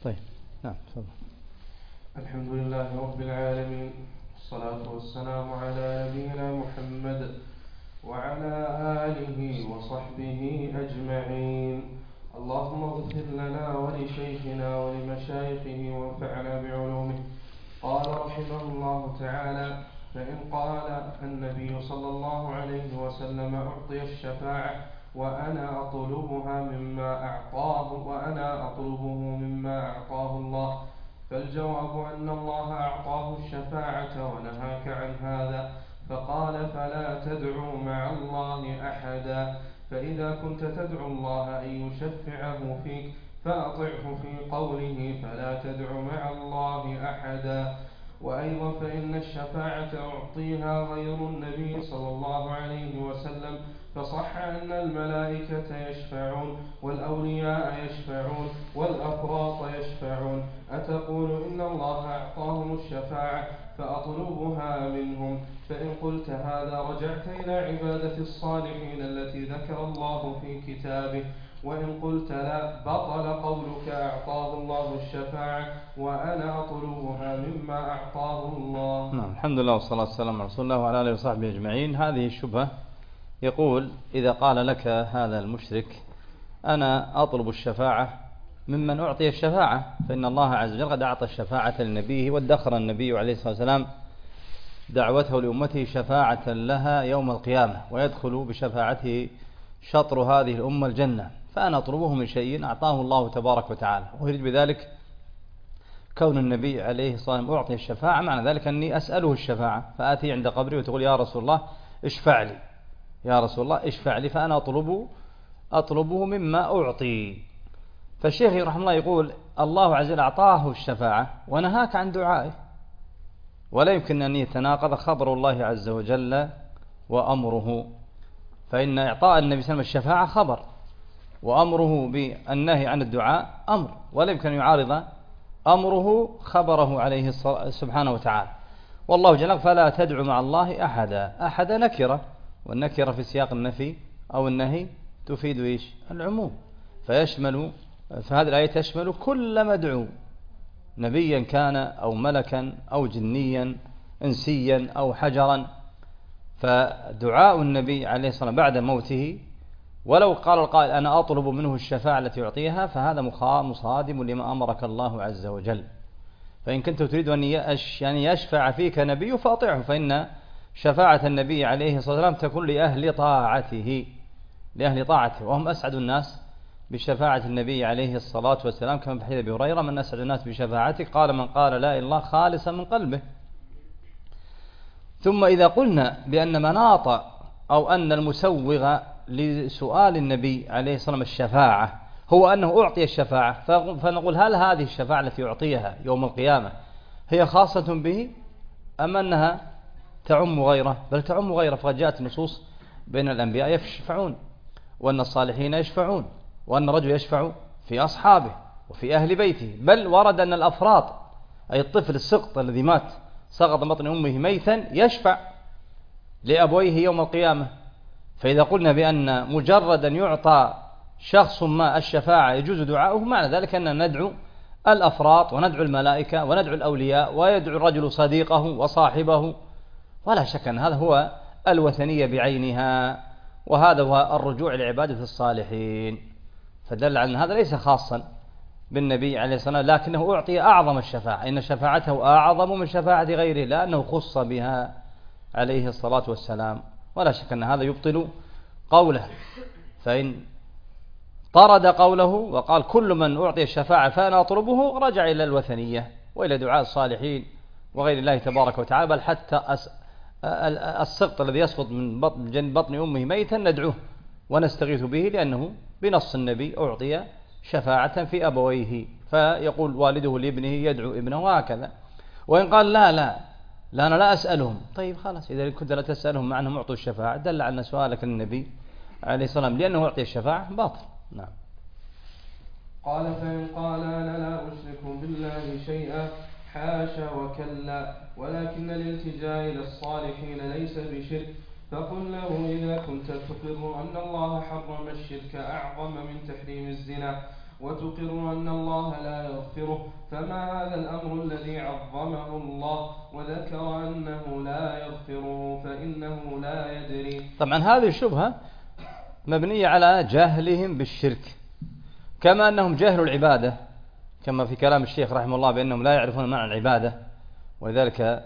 طيب نعم تفضل. الحمد لله رب العالمين، والصلاة والسلام على نبينا محمد وعلى آله وصحبه أجمعين. اللهم اغفر لنا ولشيخنا ولمشايخه وانفعنا بعلومه. قال رحمه الله تعالى: فإن قال النبي صلى الله عليه وسلم أعطي الشفاعة وأنا أطلبه مما أعطاه الله، فالجواب أن الله أعطاه الشفاعة ونهاك عن هذا، فقال: فلا تدعوا مع الله أحدا. فإذا كنت تدعو الله أن يشفعه فيك فأطعه في قوله فلا تدع مع الله أحدا. وأيضا فإن الشفاعة أعطيها غير النبي صلى الله عليه وسلم، فصح أن الملائكة يشفعون والأولياء يشفعون والأفراط يشفعون. أتقول إن الله أعطاهم الشفاعة فأطلبها منهم؟ فإن قلت هذا رجعت إلى عبادة الصالحين التي ذكر الله في كتابه. وإن قلت لا، بطل قولك أعطاه الله الشفاعة وأنا أطلبها مما أعطاه الله. نعم، الحمد لله والصلاة والسلام على رسول الله وعلى آله وصحبه أجمعين. هذه الشبهة، يقول: إذا قال لك هذا المشرك أنا أطلب الشفاعة ممن أعطي الشفاعة، فإن الله عز وجل قد أعطى الشفاعة لنبيه، وادخر النبي عليه الصلاة والسلام دعوته لأمته شفاعة لها يوم القيامة، ويدخل بشفاعته شطر هذه الأمة الجنة، فأنا أطلبه من شيء أعطاه الله تبارك وتعالى. ويريد بذلك كون النبي عليه الصلاة والسلام أعطي الشفاعة، معنى ذلك أني أسأله الشفاعة، فآتي عند قبري وتقول: يا رسول الله اشفع لي، يا رسول الله اشفع لي، فأنا أطلبه مما أعطي. فالشيخ رحمه الله يقول: الله عز وجل أعطاه الشفاعة ونهاك عن دعائه، ولا يمكن أن يتناقض خبر الله عز وجل وأمره، فإن إعطاء النبي صلى الله عليه وسلم الشفاعة خبر، وأمره بالنهي عن الدعاء أمر، ولا يمكن أن يعارض أمره خبره عليه سبحانه وتعالى. والله جل: فلا تدع مع الله أحدا. أحد نكرة، والنكرة في سياق النفي أو النهي تفيد إيش؟ العموم، فهذه الآية تشمل كل مدعو، نبيا كان أو ملكا أو جنيا إنسيا أو حجرا. فدعاء النبي عليه الصلاة والسلام بعد موته، ولو قال القائل أنا أطلب منه الشفاعة التي يعطيها، فهذا مصادم لما أمرك الله عز وجل. فإن كنت تريد أن يشفع فيك نبي فأطعه، فإن شفاعة النبي عليه الصلاة والسلام تكون لأهل طاعته، وهم أسعد الناس بشفاعة النبي عليه الصلاة والسلام، كما في حديث أبي هريرة: من أسعد الناس بشفاعته؟ قال: من قال لا إله إلا الله خالصا من قلبه. ثم إذا قلنا بأن مناط أو أن المسوغ لسؤال النبي عليه الصلاة والسلام الشفاعة هو أنه أعطي الشفاعة، فنقول: هل هذه الشفاعة التي يعطيها يوم القيامة هي خاصة به أم أنها تعم غيره؟ بل تعم غيره، فقد جاءت النصوص بين الأنبياء يشفعون، وأن الصالحين يشفعون، وأن الرجل يشفع في أصحابه وفي أهل بيته، بل ورد أن الأفراط، أي الطفل السقط الذي مات سقط بطن أمه ميتا، يشفع لأبويه يوم القيامة. فإذا قلنا بأن مجرد أن يعطى شخص ما الشفاعة يجوز دعاؤه، معنى ذلك أننا ندعو الأفراط وندعو الملائكة وندعو الأولياء، ويدعو الرجل صديقه وصاحبه، ولا شك أن هذا هو الوثنية بعينها، وهذا هو الرجوع لعبادة الصالحين. فدل على أن هذا ليس خاصا بالنبي عليه الصلاة والسلام، لكنه أعطي أعظم الشفاعة، إن شفاعته أعظم من شفاعة غيره، لأنه خص بها عليه الصلاة والسلام. ولا شك أن هذا يبطل قوله، فإن طرد قوله وقال كل من أعطي الشفاعة فأنا أطلبه، رجع إلى الوثنية وإلى دعاء الصالحين وغير الله تبارك وتعالى، بل حتى السقط الذي يسقط من بطن أمه ميتا ندعوه ونستغيث به، لأنه بنص النبي أعطي شفاعة في أبويه، فيقول والده لابنه يدعو ابنه، وهكذا. وإن قال لا أنا لا أسألهم، طيب خلاص، إذا كنت لا تسألهم مع أنهم أعطوا الشفاعة، دل على أن سؤالك للنبي عليه الصلاة والسلام لأنه أعطي الشفاعة باطل. نعم. قال: فإن قال أنا لا أشرك بالله شيئا، حاشا وكلا، ولكن الالتجاء إلى الصالحين ليس بشرك، فقل له: إذا كنت تقر أن الله حرم الشرك أعظم من تحريم الزنا، وتقر أن الله لا يغفره، فما هذا الأمر الذي عظمه الله وذكر أنه لا يغفره فإنه لا يدري. طبعا هذه الشبهة مبنية على جهلهم بالشرك، كما أنهم جهلوا العبادة، كما في كلام الشيخ رحمه الله بأنهم لا يعرفون معنى العبادة، ولذلك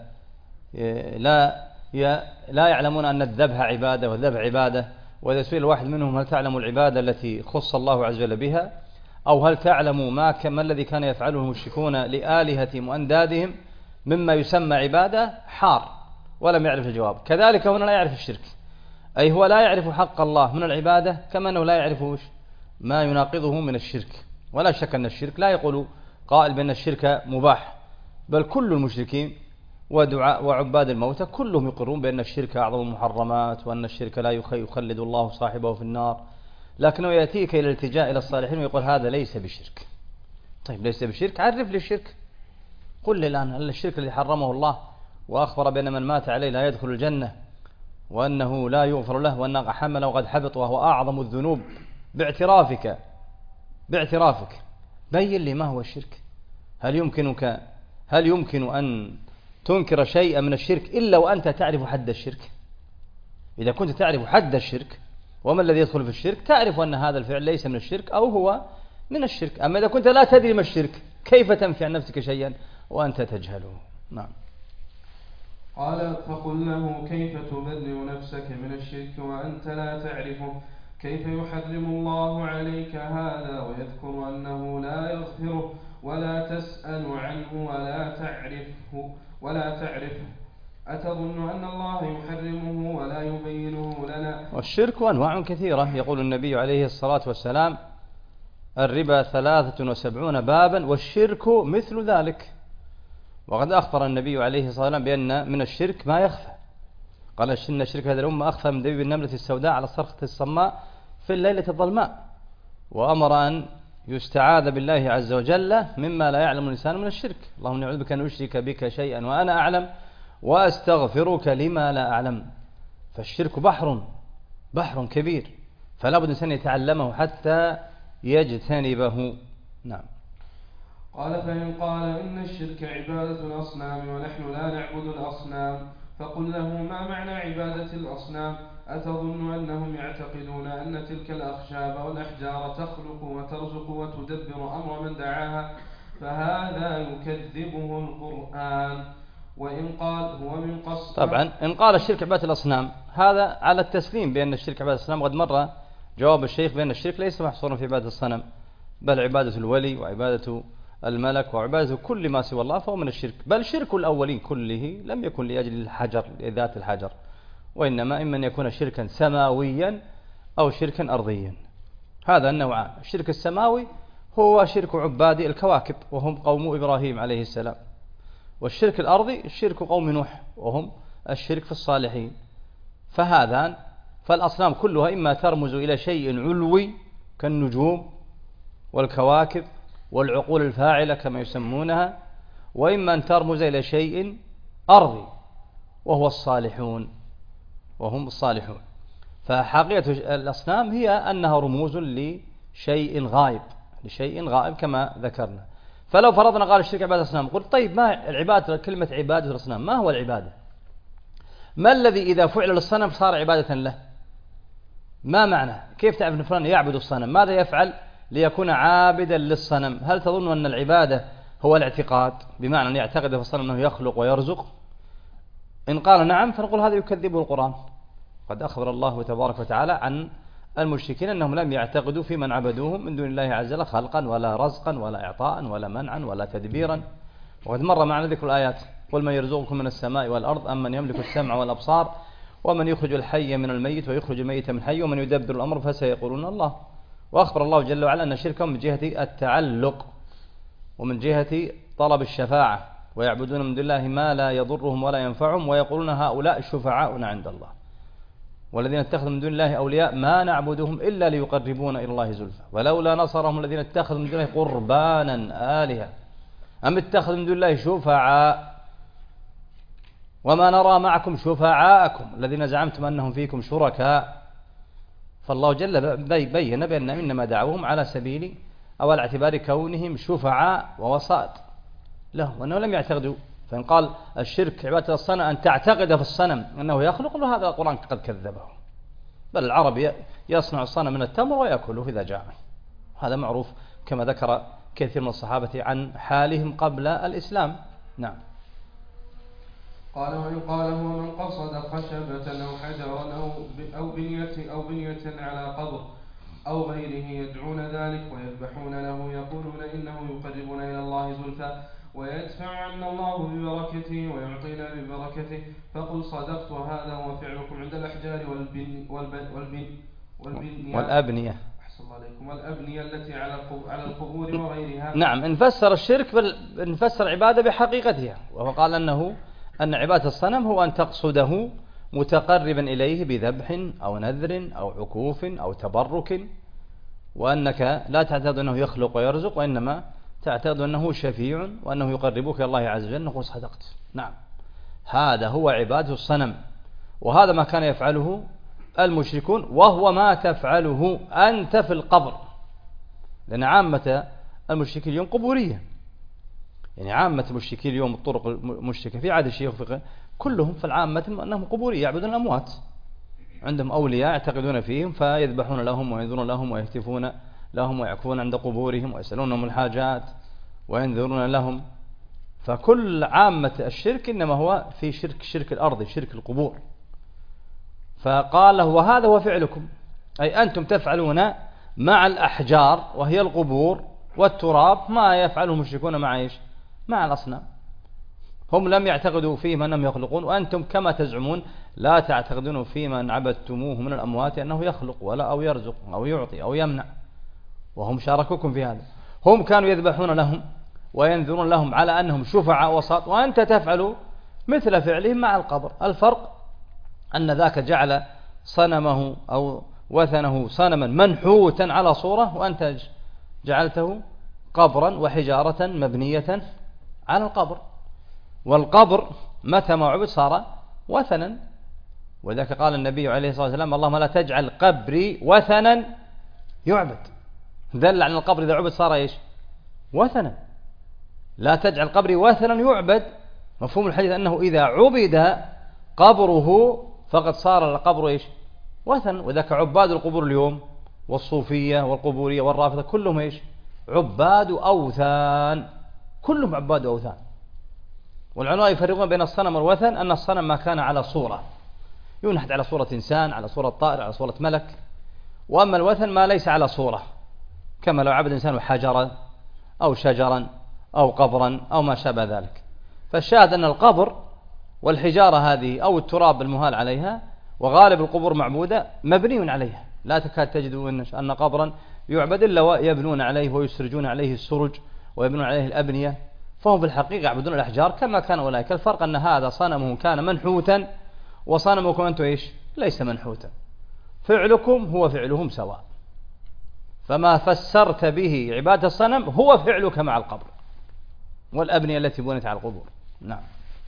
لا يعلمون أن الذبح عبادة والذبح عبادة. وإذا سئل واحد منهم هل تعلم العبادة التي خص الله عز وجل بها، أو هل تعلم ما الذي كان يفعله المشركون لآلهتهم وأندادهم مما يسمى عبادة، حار ولم يعرف الجواب. كذلك هنا لا يعرف الشرك، أي هو لا يعرف حق الله من العبادة، كما أنه لا يعرف ما يناقضه من الشرك. ولا شك أن الشرك لا يقول قائل بأن الشرك مباح، بل كل المشركين وعباد الموتى كلهم يقرون بأن الشرك أعظم المحرمات، وأن الشرك لا يخلد الله صاحبه في النار، لكنه يأتيك إلى الالتجاء إلى الصالحين ويقول هذا ليس بشرك. طيب ليس بشرك، عرف لي الشرك، قل لي الآن هل الشرك الذي حرمه الله وأخبر بأن من مات عليه لا يدخل الجنة، وأنه لا يغفر له، وأن حمله قد حبط، وهو أعظم الذنوب باعترافك بين لي ما هو الشرك. هل يمكن أن تنكر شيئا من الشرك إلا وأنت تعرف حد الشرك؟ إذا كنت تعرف حد الشرك وما الذي يدخل في الشرك، تعرف أن هذا الفعل ليس من الشرك أو هو من الشرك. أما إذا كنت لا تدري ما الشرك، كيف تنفي عن نفسك شيئا وأنت تجهله؟ نعم. قال فقل له كيف تبرئ نفسك من الشرك وأنت لا تعرفه؟ كيف يحرم الله عليك هذا ويذكر أنه لا يغفره، ولا تسأل عنه ولا تعرفه؟ أتظن أن الله يحرمه ولا يبينه لنا؟ والشرك أنواع كثيرة، يقول النبي عليه الصلاة والسلام الربا 73 بابا والشرك مثل ذلك. وقد أخبر النبي عليه الصلاة والسلام بأن من الشرك ما يخفى، قال إن الشرك هذه الأمة أخفى من دبيب النملة السوداء على الصرخة الصماء في الليلة الظلماء، وأمر أن يستعاذ بالله عز وجل مما لا يعلم الإنسان من الشرك. اللهم نعوذ بك أن أشرك بك شيئا وأنا أعلم وأستغفرك لما لا أعلم. فالشرك بحر كبير، فلا بد الإنسان يتعلمه حتى يجتنبه. نعم. قال فإن قال إن الشرك عبادة الأصنام ونحن لا نعبد الأصنام، فقل له ما معنى عبادة الأصنام؟ أتظن أنهم يعتقدون أن تلك الأخشاب والأحجار تخلق وترزق وتدبر أمر من دعاها؟ فهذا يكذبه القرآن. وإن قال هو من قصد، طبعا إن قال الشرك عبادة الأصنام هذا على التسليم بأن الشرك عبادة الأصنام. قد مر جواب الشيخ بأن الشرك ليس محصورا في عبادة الصنم، بل عبادة الولي وعبادة الملك وعبادة كل ما سوى الله فهو من الشرك. بل شرك الأولين كله لم يكن لأجل الحجر لذات الحجر، وإنما إما أن يكون شركا سماويا أو شركا أرضيا. هذا النوعان. الشرك السماوي هو شرك عباد الكواكب وهم قوم إبراهيم عليه السلام، والشرك الأرضي الشرك قوم نوح وهم الشرك في الصالحين. فالأصنام كلها إما ترمز إلى شيء علوي كالنجوم والكواكب والعقول الفاعلة كما يسمونها، وإما أن ترمز إلى شيء أرضي وهو الصالحون وهم الصالحون. فحقيقة الأصنام هي أنها رموز لشيء غائب كما ذكرنا. فلو فرضنا قال الشرك عبادة الأصنام، قلت طيب ما العبادة؟ كلمة عبادة الأصنام ما هو العبادة؟ ما الذي إذا فعل للصنم صار عبادة له؟ ما معنى؟ كيف تعرف أن فلان يعبد الصنم؟ ماذا يفعل ليكون عابدا للصنم؟ هل تظن أن العبادة هو الاعتقاد بمعنى أن يعتقد في الصنم أنه يخلق ويرزق؟ إن قال نعم فنقول هذا يكذبه القرآن. قد أخبر الله تبارك وتعالى عن المشركين أنهم لم يعتقدوا في من عبدوهم من دون الله عز وجل خلقا ولا رزقا ولا إعطاء ولا منعا ولا تدبيرا. وقد مر معنا ذكر الآيات: قل من يرزقكم من السماء والأرض أم من يملك السمع والأبصار ومن يخرج الحي من الميت ويخرج الميت من الحي ومن يدبر الأمر فسيقولون الله. وأخبر الله جل وعلا أن شركهم من جهة التعلق ومن جهة طلب الشفاعة، ويعبدون من دون الله ما لا يضرهم ولا ينفعهم ويقولون هؤلاء شفعاؤنا عند الله، والذين اتخذوا من دون الله أولياء ما نعبدهم إلا ليقربونا إلى الله زلفى ولولا نصرهم الذين اتخذوا من دون الله قربانا آلهة أم اتخذوا من دون الله شفعاء وما نرى معكم شفعاءكم الذين زعمتم أنهم فيكم شركاء. فالله جل بين بأن إنما دعوهم على سبيل أو على اعتبار كونهم شفعاء ووسائط له، وأنه لم يعتقدوا. فإن قال الشرك عبادة الصنم أن تعتقد في الصنم أنه يخلق له، هذا القرآن قد كذبه. بل العرب يصنع الصنم من التمر ويأكله إذا جاع، هذا معروف كما ذكر كثير من الصحابة عن حالهم قبل الإسلام. نعم. قال وإن قال هو من قصد خشبة أو حجرا أو بنية على قبر أو غيره يدعون ذلك ويذبحون له يقولون إنه يقربنا إلى الله زلفى ويدفع عنا الله ببركته ويعطينا ببركته، فقل صدقت وهذا هو فعلكم عند الأحجار والأبنية والأبنية التي على القبور وغيرها. نعم، انفسر الشرك بل انفسر عبادة بحقيقتها، وهو قال أن عبادة الصنم هو أن تقصده متقربا إليه بذبح أو نذر أو عكوف أو تبرك، وأنك لا تعتقد أنه يخلق ويرزق، وإنما تعتقد أنه شفيع وأنه يقربك إلى الله عز وجل. نقول صدقت. نعم، هذا هو عبادة الصنم، وهذا ما كان يفعله المشركون، وهو ما تفعله أنت في القبر، لأن عامة المشركين اليوم قبورية، يعني عامة المشركين اليوم الطرق المشركة في عهد الشيخ كلهم في العامة أنهم قبورية، يعبدون الأموات، عندهم أولياء يعتقدون فيهم فيذبحون لهم وينذرون لهم ويهتفون لهم ويعكفون عند قبورهم ويسألونهم الحاجات وينذرون لهم. فكل عامة الشرك إنما هو في شرك الأرض، شرك القبور. فقال له وهذا هو فعلكم، أي أنتم تفعلون مع الأحجار وهي القبور والتراب ما يفعله المشركون مع الأصنام. هم لم يعتقدوا فيما أنهم يخلقون، وأنتم كما تزعمون لا تعتقدون فيما أن عبدتموه من الأموات أنه يخلق ولا أو يرزق أو يعطي أو يمنع، وهم شاركوكم في هذا. هم كانوا يذبحون لهم وينذرون لهم على أنهم شفعاء وساط، وأنت تفعل مثل فعلهم مع القبر. الفرق أن ذاك جعل صنمه أو وثنه صنما منحوتا على صورة، وأنت جعلته قبرا وحجارة مبنية على القبر، والقبر متى ما عبد صار وثنا. وذلك قال النبي عليه الصلاة والسلام اللهم لا تجعل قبري وثنا يعبد، دل على القبر إذا عبد صار وثنا. لا تجعل قبري وثنا يعبد، مفهوم الحديث أنه إذا عبد قبره فقد صار القبر وثن. وذاك عباد القبور اليوم والصوفية والقبورية والرافضة كلهم عباد أوثان، كلهم عباد أوثان. والعلماء يفرقون بين الصنم والوثن، أن الصنم ما كان على صورة ينحت على صورة إنسان، على صورة طائر، على صورة ملك، وأما الوثن ما ليس على صورة، كما لو عبد إنسان حجرا أو شجرا أو قبرا أو ما شابه ذلك. فالشاهد أن القبر والحجارة هذه أو التراب المهال عليها، وغالب القبور معبودة مبني عليها، لا تكاد تجد أن قبرا يعبد إلا ويبنون عليه ويسرجون عليه السرج ويبنون عليه الأبنية، فهم في الحقيقة يعبدون الأحجار كما كان أولئك. الفرق أن هذا صنمه كان منحوتا وصنمكم أنتم ليس منحوتا، فعلكم هو فعلهم سواء. فما فسرت به عبادة الصنم هو فعلك مع القبر والأبنية التي بنيت على القبور. نعم.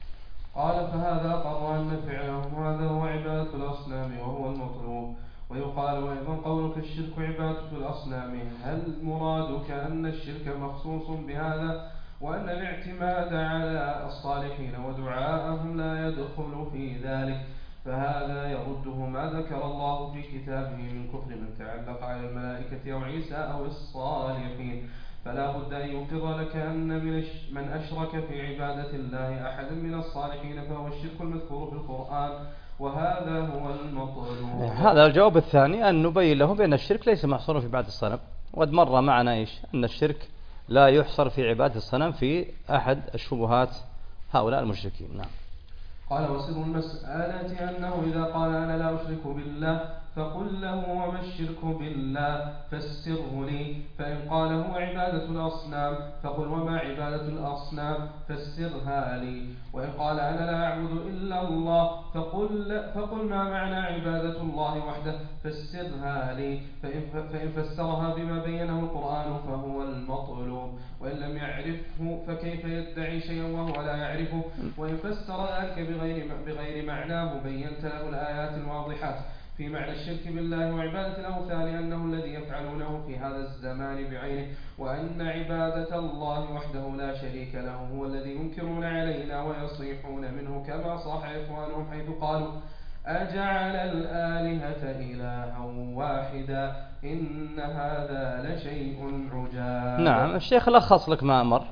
قال فهذا أقر أن فعلهم هذا هو عبادة الأصنام وهو المطلوب. ويقال وأيضا قولك الشرك عبادة الأصنام، هل مرادك أن الشرك مخصوص بهذا وأن الاعتماد على الصالحين ودعاءهم لا يدخل في ذلك؟ فهذا يرده ما ذكر الله في كتابه من كفر من تعلق على الملائكة أو عيسى أو الصالحين. فلا بد أن يقر لك أن من أشرك في عبادة الله أحدا من الصالحين فهو الشرك المذكور في القرآن، وهذا هو المطلوب. هذا الجواب الثاني، أن نبين له بأن الشرك ليس محصورا في عبادة الصنم. وقد مر معنا أن الشرك لا يحصر في عبادة الصنم في أحد الشبهات هؤلاء المشركين. نعم. قال وسر المسألة أنه إذا قال أنا لا أشرك بالله فقل له وما الشرك بالله فسره لي. فإن قال هو عبادة الأصنام فقل وما عبادة الأصنام فسرها لي. وإن قال أنا لا أعبد إلا الله فقل ما معنى عبادة الله وحده فسرها لي. فإن فسرها بما بينه القرآن فهو المطلوب، وإن لم يعرفه فكيف يدعي شيئا وهو لا يعرفه؟ وإن فسر ذلك بغير معناه بينت له الآيات الواضحات في معنى الشرك بالله وعبادة الأوثان أنه الذي يفعلونه في هذا الزمان بعينه، وأن عبادة الله وحده لا شريك له هو الذي ينكرون علينا ويصيحون منه، كما صاح إخوانهم حيث قالوا أجعل الآلهة إلها واحدا إن هذا لشيء عجاب. نعم، الشيخ لخص لك ما أمر،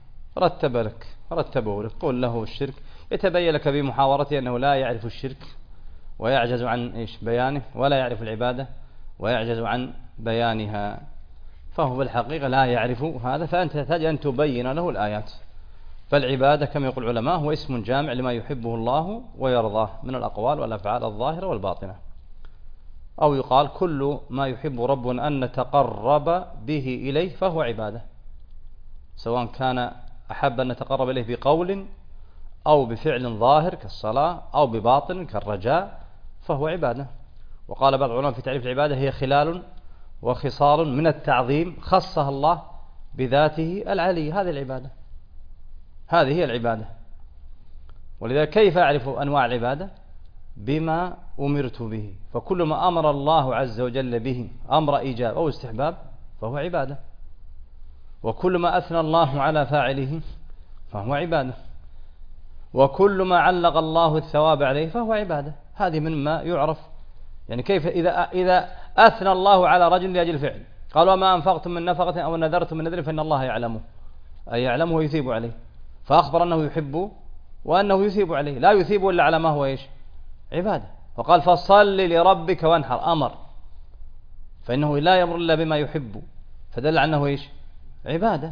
رتبه لك، قل له الشرك، يتبين لك بمحاورته أنه لا يعرف الشرك ويعجز عن بيانه، ولا يعرف العبادة ويعجز عن بيانها، فهو بالحقيقة لا يعرف هذا، فأنت تحتاج أن تبين له الآيات. فالعبادة كما يقول العلماء هو اسم جامع لما يحبه الله ويرضاه من الأقوال والأفعال الظاهرة والباطنة، أو يقال كل ما يحب ربنا أن نتقرب به إليه فهو عبادة، سواء كان أحب أن نتقرب إليه بقول أو بفعل ظاهر كالصلاة أو بباطن كالرجاء فهو عبادة. وقال بعض العلماء في تعريف العبادة هي خلال وخصال من التعظيم خصها الله بذاته العلي، هذه العبادة، هذه هي العبادة. ولذلك كيف أعرف أنواع العبادة؟ بما أمرت به، فكل ما أمر الله عز وجل به أمر إيجاب أو استحباب فهو عبادة، وكل ما أثنى الله على فاعله فهو عبادة، وكل ما علق الله الثواب عليه فهو عبادة. هذه مما يعرف، يعني كيف إذا أثنى الله على رجل لأجل فعل، قال وما أنفقتم من نفقة أو نذرتم من نذر فإن الله يعلمه، أي يعلمه ويثيب عليه، فأخبر أنه يحبه وأنه يثيب عليه، لا يثيب إلا على ما هو إيش؟ عبادة. وقال فصل لربك وانحر، أمر، فإنه لا يأمر إلا بما يحب، فدل عنه إيش؟ عبادة.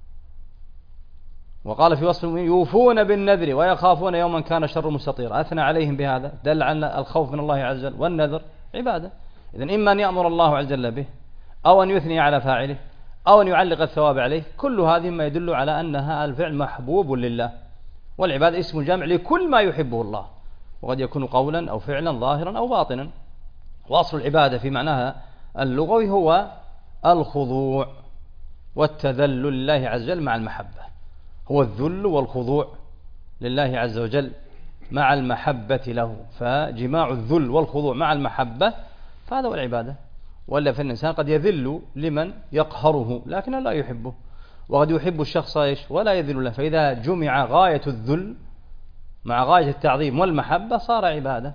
وقال في وصف يوفون بالنذر ويخافون يوما كان شر مستطير، أثنى عليهم بهذا، دل عن الخوف من الله عز وجل، والنذر عبادة. إذن إما أن يأمر الله عز وجل به، أو أن يثني على فاعله، أو أن يعلق الثواب عليه، كل هذه ما يدل على أنها الفعل محبوب لله. والعبادة اسم جامع لكل ما يحبه الله، وقد يكون قولا أو فعلا ظاهرا أو باطنا. وأصل العبادة في معناها اللغوي هو الخضوع والتذلل لله عز وجل مع المحبة، هو الذل والخضوع لله عز وجل مع المحبة له، فجماع الذل والخضوع مع المحبة فهذا هو العبادة. ولا فالإنسان قد يذل لمن يقهره لكنه لا يحبه، وقد يحب الشخص إيش ولا يذل له، فإذا جمع غاية الذل مع غاية التعظيم والمحبة صار عبادة.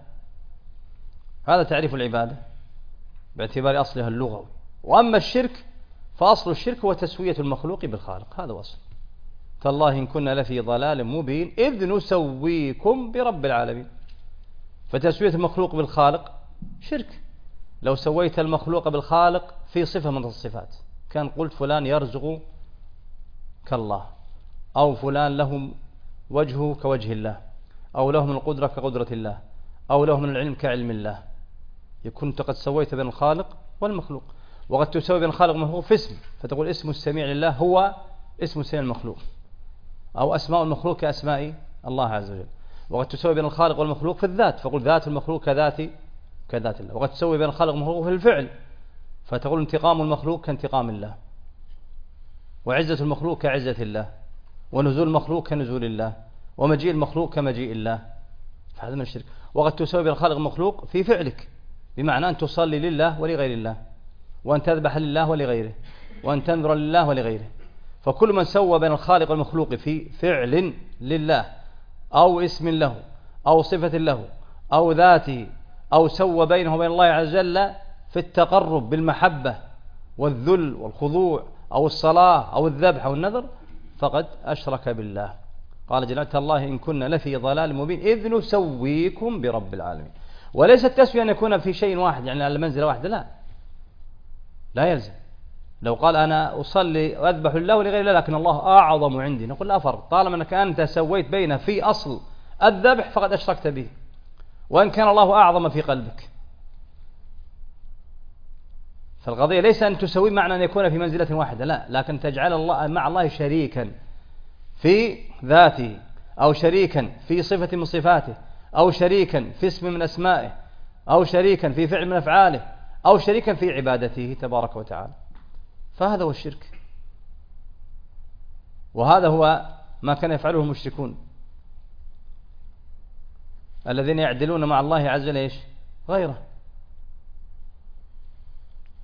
هذا تعريف العبادة باعتبار أصلها اللغوي. وأما الشرك فأصل الشرك هو تسوية المخلوق بالخالق، هذا أصل. تالله إن كنا لفي ضلال مبين إذ نسويكم برب العالمين. فتسوية المخلوق بالخالق شرك. لو سويت المخلوق بالخالق في صفة من الصفات كان قلت فلان يرزق كالله، أو فلان له وجهه كوجه الله، أو له من القدرة كقدرة الله، أو له من العلم كعلم الله، يكون أنت قد سويت بين الخالق والمخلوق. وقد تسوي بين الخالق والمخلوق في اسم، فتقول اسم السميع لله هو اسم السميع المخلوق، أو أسماء المخلوق كأسماء الله عز وجل. وقد تسوي بين الخالق والمخلوق في الذات، فقل ذات المخلوق كذات الله. وقد تسوي بين الخالق والمخلوق في الفعل، فتقول انتقام المخلوق كانتقام الله، وعزة المخلوق كعزة الله، ونزول المخلوق كنزول الله، ومجيء المخلوق كمجيء الله، فهذا من الشرك. وقد تسوي بين الخالق والمخلوق في فعلك، بمعنى أن تصلي لله ولغير الله، وأن تذبح لله ولغيره، وأن تنذر لله ولغيره. فكل من سوى بين الخالق والمخلوق في فعل لله أو اسم له أو صفة له أو ذاته، أو سوى بينه وبين الله عز وجل في التقرب بالمحبة والذل والخضوع أو الصلاة أو الذبح أو النذر، فقد أشرك بالله. قال جل الله إن كنا لفي ضلال مبين إذ نسويكم برب العالمين. وليس التسوية أن يكون في شيء واحد، يعني على منزلة واحدة، لا يلزم. لو قال أنا أصلي وأذبح لله ولغير الله لكن الله أعظم عندي، نقول لا فرق، طالما أنك أنت سويت بينه في أصل الذبح فقد أشركت به، وإن كان الله أعظم في قلبك. فالقضية ليس أن تسوي معنى أن يكون في منزلة واحدة، لا، لكن تجعل الله مع الله شريكا في ذاته، أو شريكا في صفة من صفاته، أو شريكا في اسم من أسمائه، أو شريكا في فعل من أفعاله، أو شريكا في عبادته تبارك وتعالى. فهذا هو الشرك، وهذا هو ما كان يفعله المشركون الذين يعدلون مع الله عز وجل غيره.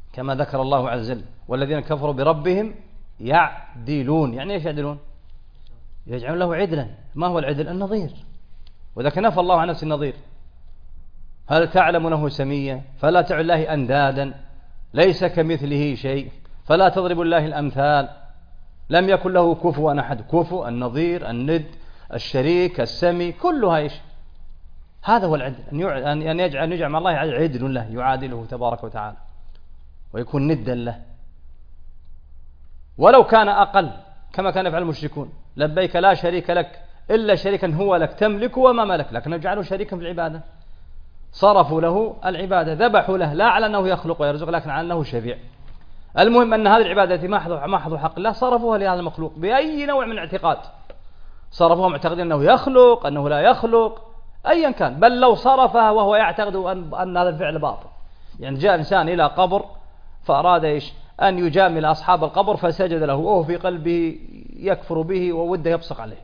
كما ذكر الله عز وجل والذين كفروا بربهم يعدلون. يعني ايش يعدلون؟ يجعلون له عدلا. ما هو العدل؟ النظير. وذلك نفى الله عن نفسه النظير. هل تعلم له سميا فلا تجعل الله أندادا ليس كمثله شيء فلا تضرب الله الأمثال لم يكن له كفوا أحد. كفو النظير الند الشريك السمي كلها إيش؟ هذا هو العدل، أن يجعل مع الله عدل له يعادله تبارك وتعالى ويكون ندا له ولو كان أقل كما كان يفعل المشركون. لبيك لا شريك لك إلا شريكا هو لك تملكه وما ملك، لكن جعلوا شريكا في العبادة، صرفوا له العبادة، ذبحوا له لا على أنه يخلق ويرزق لكن على أنه شفيع. المهم أن هذه العبادة محض حق الله صرفوها لهذا المخلوق بأي نوع من الاعتقاد، صرفوها معتقدين أنه يخلق أنه لا يخلق أيا كان، بل لو صرفها وهو يعتقد أن هذا الفعل باطل. يعني جاء إنسان إلى قبر فأراد إيش؟ أن يجامل أصحاب القبر فسجد له وهو في قلبه يكفر به ووده يبصق عليه،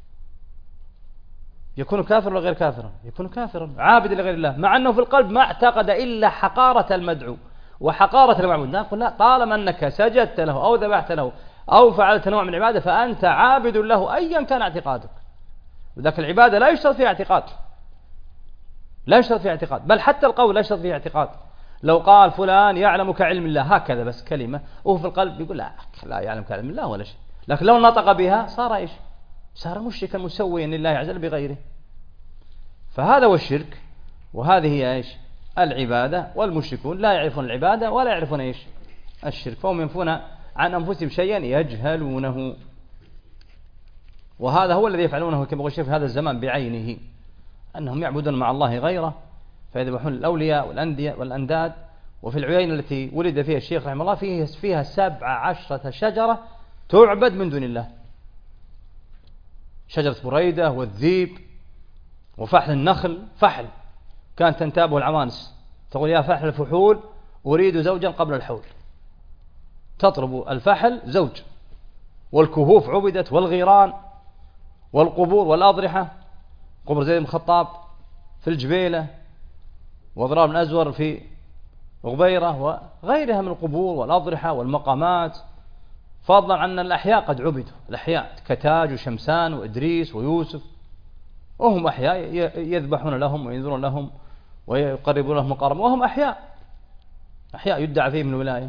يكون كافر ولا غير كافرا؟ يكون كافرا عابد لغير الله، مع أنه في القلب ما اعتقد إلا حقارة المدعو وحقارة المعبود. نقول لا، طالما أنك سجدت له أو ذبحت له أو فعلت نوع من العبادة فأنت عابد له أيا كان اعتقادك. وذاك العبادة لا يشترط فيها اعتقاد، لا يشترط فيها اعتقاد، بل حتى القول لا يشترط فيه اعتقاد. لو قال فلان يعلم كعلم الله هكذا بس كلمة وهو في القلب يقول لا يعلم كعلم الله ولا شيء، لكن لو نطق بها صار إيش؟ صار مشركا مسويا لله عز وجل بغيره. فهذا هو الشرك، وهذه هي إيش؟ العبادة. والمشركون لا يعرفون العبادة ولا يعرفون إيش؟ الشرك، فهم ينفون عن أنفسهم شيئا يجهلونه، وهذا هو الذي يفعلونه كما قلت في هذا الزمان بعينه، أنهم يعبدون مع الله غيره فيذبحون الأولياء والأنداد. وفي العيين التي ولد فيها الشيخ رحمه الله فيها 17 شجرة تعبد من دون الله، شجرة بريدة والذيب وفحل النخل. فحل كانت تنتابه العوانس تقول يا فحل الفحول أريد زوجا قبل الحول، تطلب الفحل زوج. والكهوف عبدت والغيران والقبور والأضرحة، قبر زيد بن الخطاب في الجبيلة وضراب بن أزور في غبيرة وغيرها من القبور والأضرحة والمقامات، فضلا عن الأحياء قد عبدوا، الأحياء كتاج وشمسان وإدريس ويوسف، وهم أحياء يذبحون لهم وينذرون لهم ويقربون لهم مقاربة، وهم أحياء يدعى فيهم من الولاية.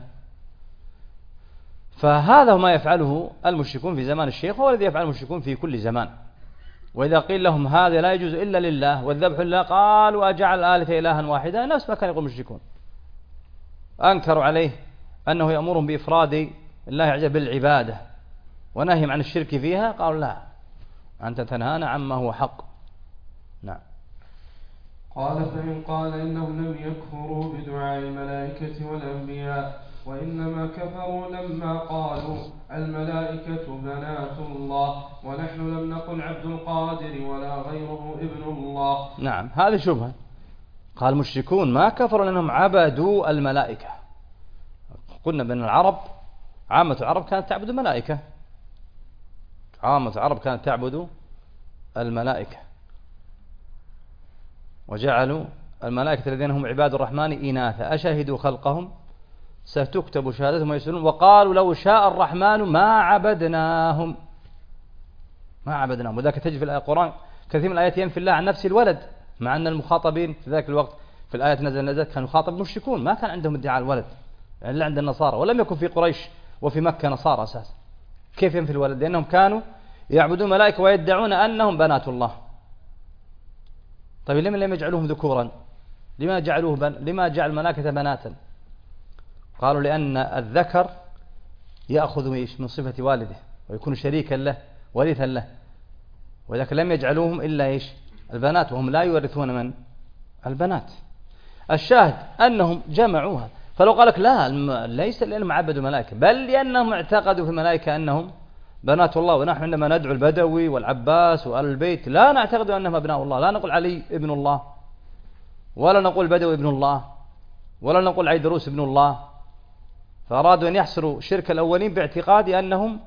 فهذا ما يفعله المشركون في زمان الشيخ، هو الذي يفعل المشركون في كل زمان. وإذا قيل لهم هذا لا يجوز إلا لله والذبح لله قالوا أجعل الآلهة إلها واحدا، نفس ما كان يقول المشركون. أنكروا عليه أنه يأمرهم بإفراد الله عز وجل بالعبادة ونهيهم عن الشرك فيها، قالوا لا أنت تنهانا عما هو حق. نعم. قال فإن قال إنهم لم يكفروا بدعاء الملائكة والأنبياء، وإنما كفروا لما قالوا الملائكة بنات الله ونحن لم نقل عبد القادر ولا غيره ابن الله. نعم، هذه شبهة. قال المشركون ما كفروا لأنهم عبدوا الملائكة. قلنا بأن العرب عامة العرب كانت تعبد الملائكة، عامة العرب كانت تعبد الملائكة، وجعلوا الملائكة الذين هم عباد الرحمن إناثا أشهدوا خلقهم ستكتب شهادتهم ويسألون وقالوا لو شاء الرحمن ما عبدناهم. وذلك تجد في القرآن كثير من الآيات ينفي الله عن نفس الولد، مع أن المخاطبين في ذاك الوقت في الآيات نزلت كانوا يخاطب المشركون، ما كان عندهم ادعاء الولد إلا عند النصارى، ولم يكن في قريش وفي مكة نصارى أساسا. كيف ينفي الولد؟ لأنهم كانوا يعبدون ملائكة ويدعون أنهم بنات الله. طيب لم يجعلوهم ذكورا؟ لما جعل الملائكة بناتا؟ قالوا لأن الذكر يأخذ من صفة والده ويكون شريكا له ورثا له، وذلك لم يجعلوهم إلا البنات، وهم لا يورثون من البنات. الشاهد أنهم جمعوها. فلو قالك لا ليس لأنهم عبدوا الملائكة، بل لأنهم اعتقدوا في الملائكة أنهم بنات الله، ونحن عندما ندعو البدوي والعباس وآل البيت لا نعتقد أنهم أبناء الله، لا نقول علي ابن الله ولا نقول بدوي ابن الله ولا نقول عيدروس ابن الله. فأرادوا أن يحصروا شرك الأولين باعتقاد أنهم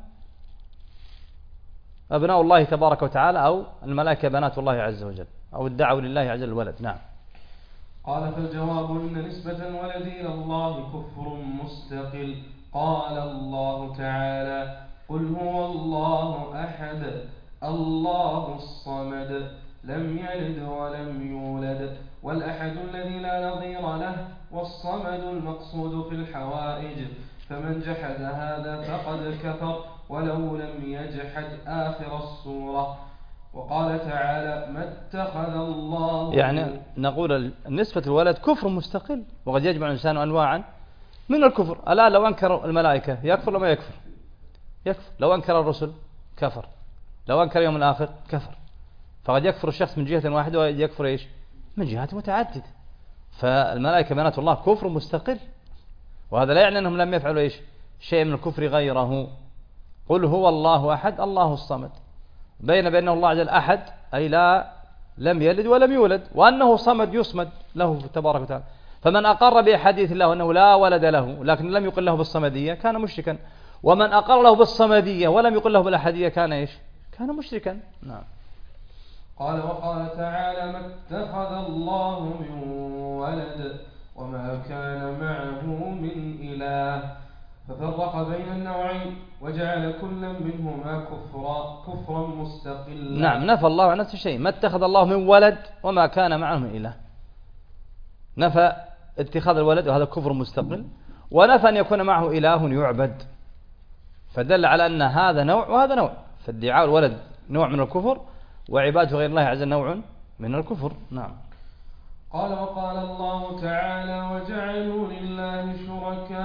أبناء الله تبارك وتعالى أو الملائكة بنات الله عز وجل، أو ادعوا لله عز وجل الولد. نعم. قال فالجواب إن نسبة الولد إلى الله كفر مستقل. قال الله تعالى قل هو الله أحد الله الصمد لم يلد ولم يولد والأحد الذي لا نظير له والصمد المقصود في الحوائج. فمن جحد هذا فقد كفر ولو لم يجحد آخر السورة. وقال تعالى ما اتخذ الله يعني نقول نسبة الولد كفر مستقل، وقد يجمع الإنسان أنواعا من الكفر. الآن لو أنكر الملائكة يكفر ولا ما يكفر؟ يكفر. لو أنكر الرسل كفر، لو أنكر يوم الآخر كفر. فقد يكفر الشخص من جهة واحدة وقد يكفر إيش؟ من جهات متعددة. فالملائكة بنات الله كفر مستقل، وهذا لا يعني أنهم لم يفعلوا إيش؟ شيء من الكفر غيره. قل هو الله أحد الله الصمد، بين بأنه الله عز وجل أحد أي لا لم يلد ولم يولد، وأنه صمد يصمد له تبارك وتعالى. فمن أقر بحديث الله أنه لا ولد له لكن لم يقل له بالصمدية كان مشركا، ومن أقر له بالصمدية ولم يقل له بالأحدية كان إيش؟ كان مشركا. نعم. قال وقال تعالى ما اتخذ الله من ولد وما كان معه من إله ففرق بين النوعين وجعل كلا منهما كفرا مستقلا. نعم، نفى الله عن نفس الشيء، ما اتخذ الله من ولد وما كان معه من إله. نفى اتخاذ الولد وهذا كفر مستقل، ونفى أن يكون معه إله يعبد، فدل على أن هذا نوع وهذا نوع. فادعاء الولد نوع من الكفر، وعبادة غير الله عز وجل نوع من الكفر. نعم. قال وقال الله تعالى وجعلوا لله شركاء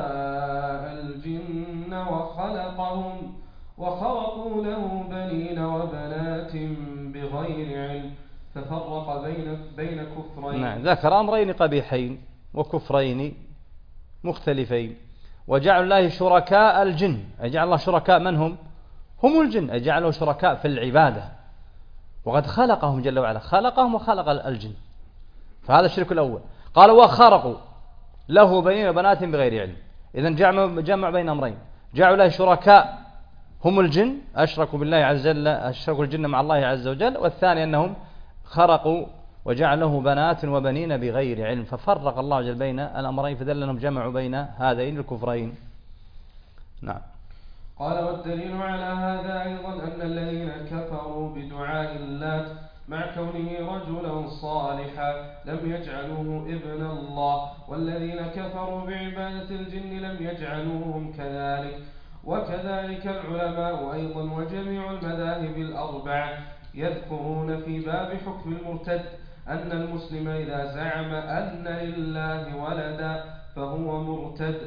الجن وخلقهم وخرقوا له بنين وبنات بغير علم ففرق بين كفرين. نعم، ذكر أمرين قبيحين وكفرين مختلفين. وجعل الله شركاء الجن، أي جعل الله شركاء من هم الجن، أي جعلوا شركاء في العبادة، وقد خلقهم جل وعلا، خلقهم وخلق الجن، فهذا الشرك الأول. قال وخرقوا له بنين وبنات بغير علم، إذن جمع بين أمرين، جعلوا له شركاء هم الجن، أشركوا بالله عز وجل، أشركوا الجن مع الله عز وجل، والثاني أنهم خرقوا وجعله بنات وبنين بغير علم، ففرق الله جل بين الأمرين، فدل أنهم جمعوا بين هذين الكفرين. نعم. قال والدليل على هذا أيضا أن الذين كفروا بدعاء اللات مع كونه رجلا صالحا لم يجعلوه ابن الله، والذين كفروا بعبادة الجن لم يجعلوهم كذلك. وكذلك العلماء أيضا وجميع المذاهب الأربعة يذكرون في باب حكم المرتد أن المسلم إذا زعم أن لله ولدا فهو مرتد،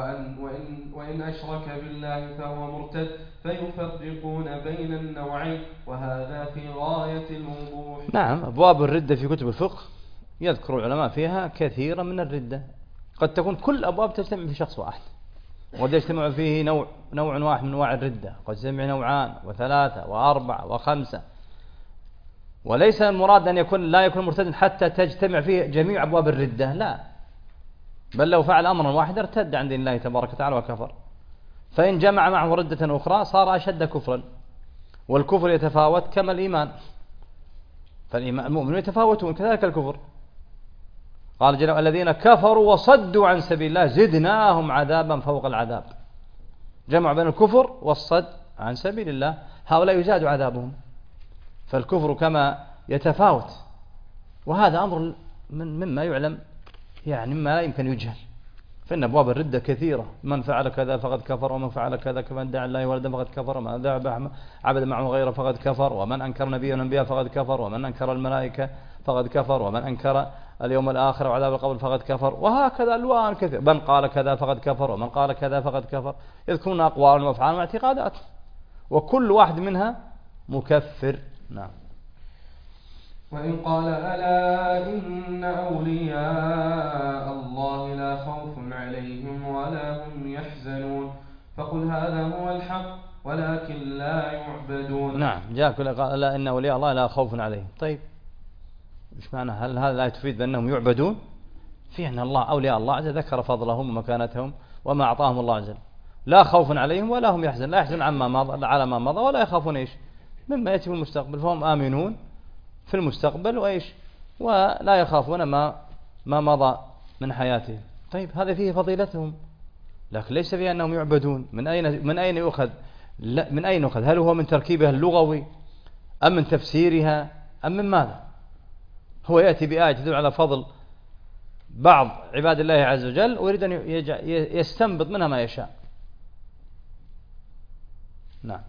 وإن أشرك بالله فهو مرتد، فيفرقون بين النوعين، وهذا في غاية الوضوح. نعم. أبواب الردة في كتب الفقه يذكر العلماء فيها كثيرا من الردة، قد تكون كل أبواب تجتمع في شخص واحد، وقد يجتمع فيه نوع واحد من أنواع الردة، قد يجتمع نوعان وثلاثة وأربعة وخمسة، وليس المراد أن لا يكون مرتدا حتى تجتمع فيه جميع أبواب الردة، لا، بل لو فعل أمرا واحدا ارتد عن دين الله تبارك وتعالى وكفر. فإن جمع معه ردة أخرى صار أشد كفرا، والكفر يتفاوت كما الإيمان، فالمؤمنون يتفاوتون كذلك الكفر. قال جل الذين كفروا وصدوا عن سبيل الله زدناهم عذابا فوق العذاب، جمع بين الكفر والصد عن سبيل الله، هؤلاء يزاد عذابهم. فالكفر كما يتفاوت، وهذا أمر مما يعلم، يعني مما لا يمكن يجهل، فإن أبواب الردة كثيرة، من فعل كذا فقد كفر، ومن فعل كذا كمن دعا الله ولدا فقد كفر، ومن دعا عبد معه غيره فقد كفر، ومن أنكر نبيا الأنبياء فقد كفر، ومن أنكر الملائكة فقد كفر، ومن أنكر اليوم الآخر وعذاب القبر فقد كفر، وهكذا ألوان كثير، من قال كذا فقد كفر، ومن قال كذا فقد كفر، يذكرون أقوال وأفعال واعتقادات، وكل واحد منها مكفر. نعم. وإن قال ألا إن أولياء الله لا خوف عليهم ولا هم يحزنون، فقل هذا هو الحق ولكن لا يعبدون. نعم، جاء كل قال ألا إن أولياء الله لا خوف عليهم. طيب إيش معنى؟ هل هذا لا تفيد بأنهم يعبدون؟ في أن الله أولياء الله عز ذكر فضلهم ومكانتهم وما أعطاهم الله عز، لا خوف عليهم ولا هم يحزن، لا يحزن عما مضى على ما مضى، ولا يخافون إيش مما يأتي في المستقبل، فهم آمنون في المستقبل وإيش، ولا يخافون ما ما مضى من حياتهم. طيب هذا فيه فضيلتهم، لكن ليس فيه أنهم يعبدون. من أين يؤخذ؟ من أين يؤخذ؟ هل هو من تركيبها اللغوي أم من تفسيرها أم من ماذا؟ هو يأتي بآية تدل على فضل بعض عباد الله عز وجل ويريد أن يستنبط منها ما يشاء. نعم.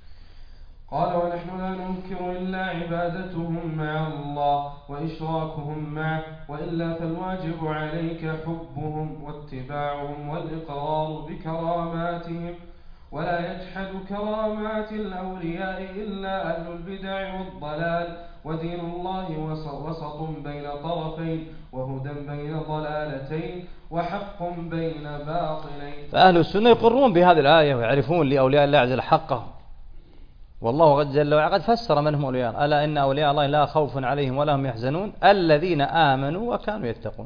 قال ونحن لا ننكر إلا عبادتهم مع الله وإشراكهم معه، وإلا فالواجب عليك حبهم واتباعهم والإقرار بكراماتهم، ولا يجحد كرامات الأولياء إلا أهل البدع والضلال، ودين الله وسط بين طرفين، وهدى بين ضلالتين، وحق بين باطلين. فأهل السنة يقرون بهذه الآية ويعرفون لأولياء الله عز وجل حقهم، والله قد جل وعلا قد فسر من هم أولياء: ألا إن أولياء الله لا خوف عليهم ولا هم يحزنون الذين آمنوا وكانوا يتقون.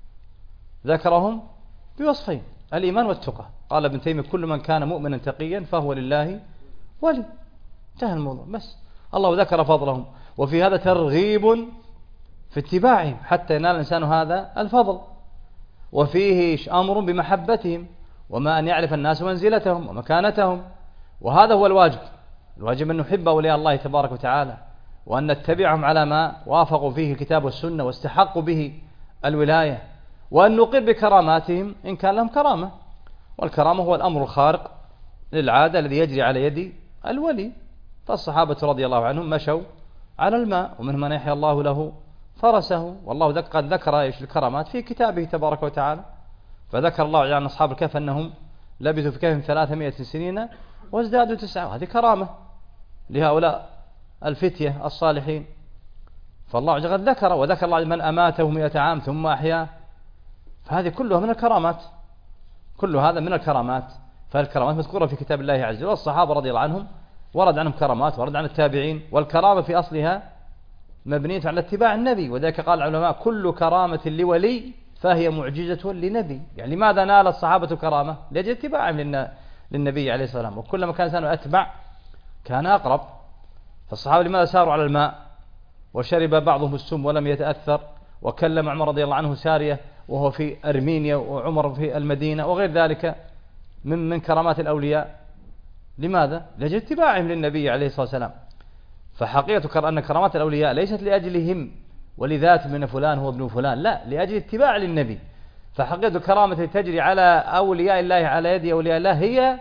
ذكرهم بوصفين: الإيمان والتقى. قال ابن تيمية: كل من كان مؤمنا تقيا فهو لله ولي. انتهى الموضوع. بس الله ذكر فضلهم، وفي هذا ترغيب في اتباعهم حتى ينال الإنسان هذا الفضل، وفيه أمر بمحبتهم وما أن يعرف الناس منزلتهم ومكانتهم. وهذا هو الواجب أن نحب أولياء الله تبارك وتعالى، وأن نتبعهم على ما وافقوا فيه الكتاب والسنة واستحقوا به الولاية، وأن نقر بكراماتهم إن كان لهم كرامة. والكرامة هو الأمر الخارق للعادة الذي يجري على يد الولي. فالصحابة رضي الله عنهم مشوا على الماء، ومنهم من يحيى الله له فرسه. والله قد ذكر الكرامات في كتابه تبارك وتعالى، فذكر الله عن أصحاب الكهف أنهم لبثوا في كهف 300 سنين وازدادوا 9. هذه كرامة لهؤلاء الفتية الصالحين. فالله عز وجل ذكر، وذكر الله من أماته 100 عام ثم أحياه. فهذه كلها من الكرامات، كل هذا من الكرامات. فالكرامات مذكورة في كتاب الله عز وجل. والصحابة رضي الله عنهم ورد عنهم كرامات، ورد عن التابعين. والكرامة في أصلها مبنية على اتباع النبي، وذلك قال العلماء: كل كرامة لولي فهي معجزة لنبي. يعني لماذا نال الصحابة كرامة؟ لأجل اتباعهم للنبي عليه الصلاة والسلام. وكلما كان الإنسان أتبع كان أقرب. فالصحابة لماذا ساروا على الماء وشرب بعضهم السم ولم يتأثر؟ وكلم عمر رضي الله عنه سارية وهو في أرمينيا وعمر في المدينة وغير ذلك من كرامات الأولياء. لماذا؟ لأجل اتباعهم للنبي عليه الصلاة والسلام. فحقيقة أن كرامات الأولياء ليست لأجلهم ولذات من فلان هو ابن فلان، لا، لأجل اتباع للنبي. فحقيقة كرامة تجري على أولياء الله، على يد أولياء الله، هي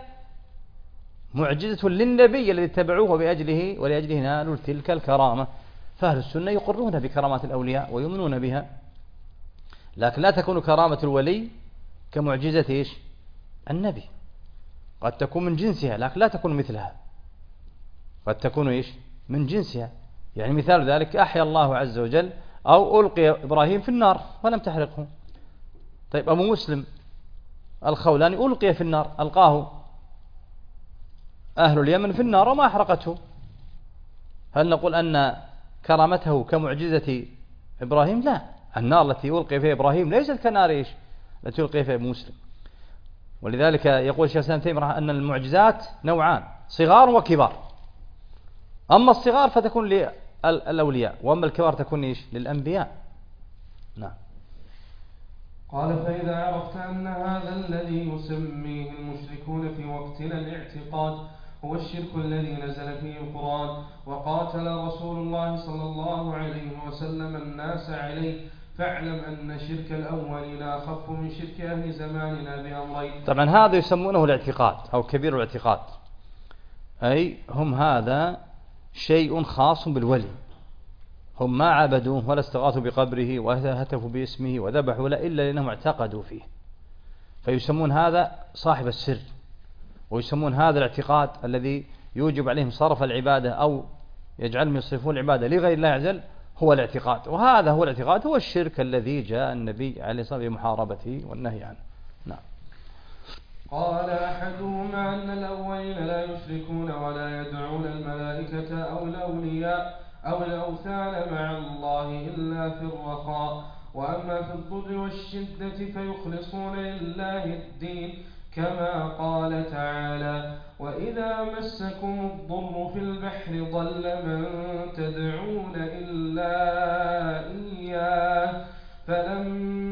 معجزة للنبي الذي اتبعوه ولأجله نالوا تلك الكرامة. فأهل السنة يقرون بكرامات الأولياء ويؤمنون بها، لكن لا تكون كرامة الولي كمعجزة النبي. قد تكون من جنسها لكن لا تكون مثلها. قد تكون من جنسها. يعني مثال ذلك: أحيا الله عز وجل أو ألقي إبراهيم في النار ولم تحرقه. طيب أبو مسلم الخولاني ألقي في النار، ألقاه أهل اليمن في النار وما أحرقته. هل نقول أن كرامته كمعجزة إبراهيم؟ لا، النار التي ألقي فيها إبراهيم ليست كنار التي ألقي فيها أبو مسلم. ولذلك يقول الشيخ الإسلام ابن تيمية أن المعجزات نوعان: صغار وكبار. أما الصغار فتكون للأولياء، وأما الكبار تكون للأنبياء. نعم. قال: فإذا عرفت أن هذا الذي يسميه المشركون في وقتنا الاعتقاد هو الشرك الذي نزل فيه القرآن وقاتل رسول الله صلى الله عليه وسلم الناس عليه، فاعلم أن شرك الأولين أخف من شرك أهل زماننا بأمرين. طبعا هذا يسمونه الاعتقاد أو كبير الاعتقاد، أي هم هذا شيء خاص بالولي. هم ما عبدوه ولا استغاثوا بقبره وهتفوا باسمه وذبحوا له إلا لأنهم اعتقدوا فيه، فيسمون هذا صاحب السر، ويسمون هذا الاعتقاد الذي يوجب عليهم صرف العبادة أو يجعلهم يصرفون العبادة لغير الله عز وجل هو الاعتقاد. وهذا هو الاعتقاد، هو الشرك الذي جاء النبي عليه الصلاة والسلام بمحاربته والنهي عنه. نعم. قال: أحدهما أن الأولين لا يشركون ولا يدعون الملائكة أو الأولياء أو الأوثان مع الله إلا في الرخاء، وأما في الضر والشدة فيخلصون لله الدين، كما قال تعالى: وإذا مسكم الضر في البحر ضل من تدعون إلا إياه فلما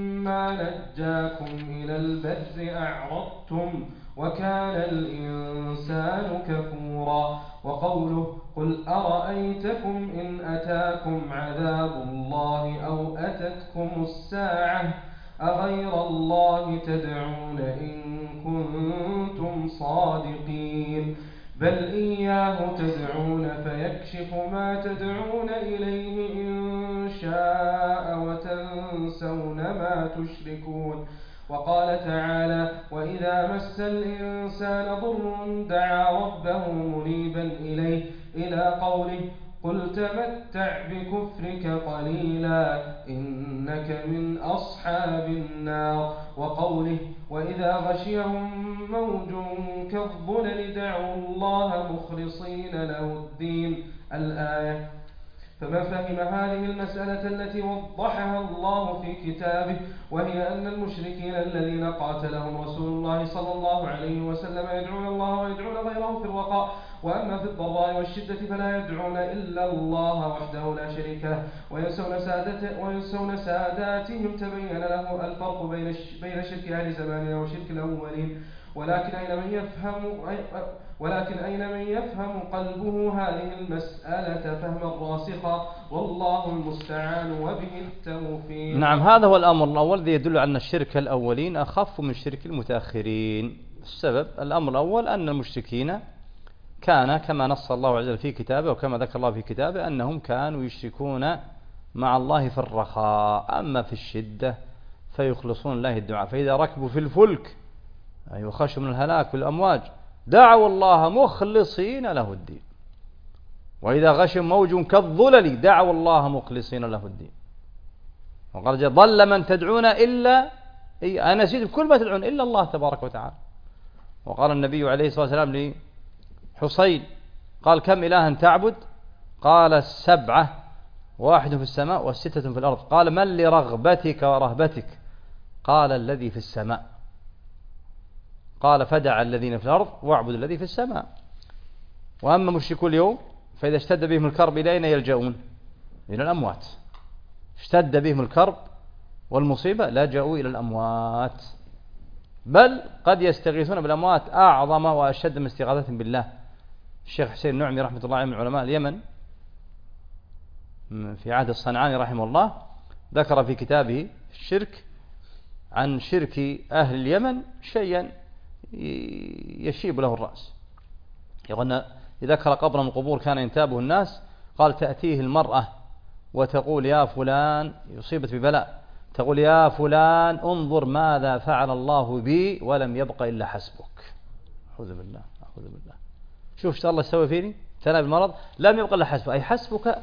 نجاكم إلى البر أعرضتم وكان الإنسان كفورا. وقوله قل أرأيتكم إن أتاكم عذاب الله أو أتتكم الساعة أغير الله تدعون إن كنتم صادقين بل إياه تدعون فيكشف ما تدعون إليه إن شاء وتنسون ما تشركون. وقال تعالى وإذا مس الإنسان ضر دعا ربه منيبا إليه إلى قوله قل تمتع بكفرك قليلا إنك من أصحاب النار. وقوله وإذا غشيهم موج كالظلل دعوا الله مخلصين له الدين الآية. فمن فهم هذه المسألة التي وضحها الله في كتابه وهي أن المشركين الذين قاتلهم رسول الله صلى الله عليه وسلم يدعون الله ويدعون غيره في الرخاء وأما في الضراء والشدة فلا يدعون إلا الله وحده لا شريك له وينسون ساداتهم تبين له الفرق بين شرك أهل زماننا وشرك الأولين. ولكن أين من يفهم قلبه هذه المسألة فهما راسخا والله المستعان وبه التوفيق. نعم، هذا هو الأمر الأول الذي يدل على أن الشرك الأولين أخف من شرك المتأخرين. السبب الأمر الأول أن المشركين كان كما نص الله عز وجل في كتابه وكما ذكر الله في كتابه أنهم كانوا يشركون مع الله في الرخاء، أما في الشدة فيخلصون الله الدعاء. فإذا ركبوا في الفلك وخشوا من الهلاك والأمواج دعوا الله مخلصين له الدين، وإذا غشم موج كالظلل دعوا الله مخلصين له الدين. وقال ضل من تدعون إلا أنا نسيت كل ما تدعون إلا الله تبارك وتعالى. وقال النبي عليه الصلاة والسلام لحصين قال كم إلها تعبد؟ قال 7، 1 في السماء و6 في الأرض. قال من لرغبتك ورهبتك؟ قال الذي في السماء. قال فدع الذين في الأرض واعبد الذي في السماء. وأما مشركو اليوم فإذا اشتد بهم الكرب إلى أين يلجؤون؟ إلى الأموات. اشتد بهم الكرب والمصيبة لجأوا إلى الأموات، بل قد يستغيثون بالأموات أعظم وأشد من استغاثتهم بالله. الشيخ حسين النعمي رحمة الله عليه من علماء اليمن في عهد الصنعاني رحمه الله ذكر في كتابه الشرك عن شرك أهل اليمن شيئا يشيب له الرأس. يقول ذكر قبر من القبور كان ينتابه الناس، قال تأتيه المرأة وتقول يا فلان، يصيبت ببلاء، تقول يا فلان انظر ماذا فعل الله بي ولم يبق إلا حسبك. أعوذ بالله أعوذ بالله. شوف الله يسوي فيني تنال بالمرض لم يبق إلا حسبك، أي حسبك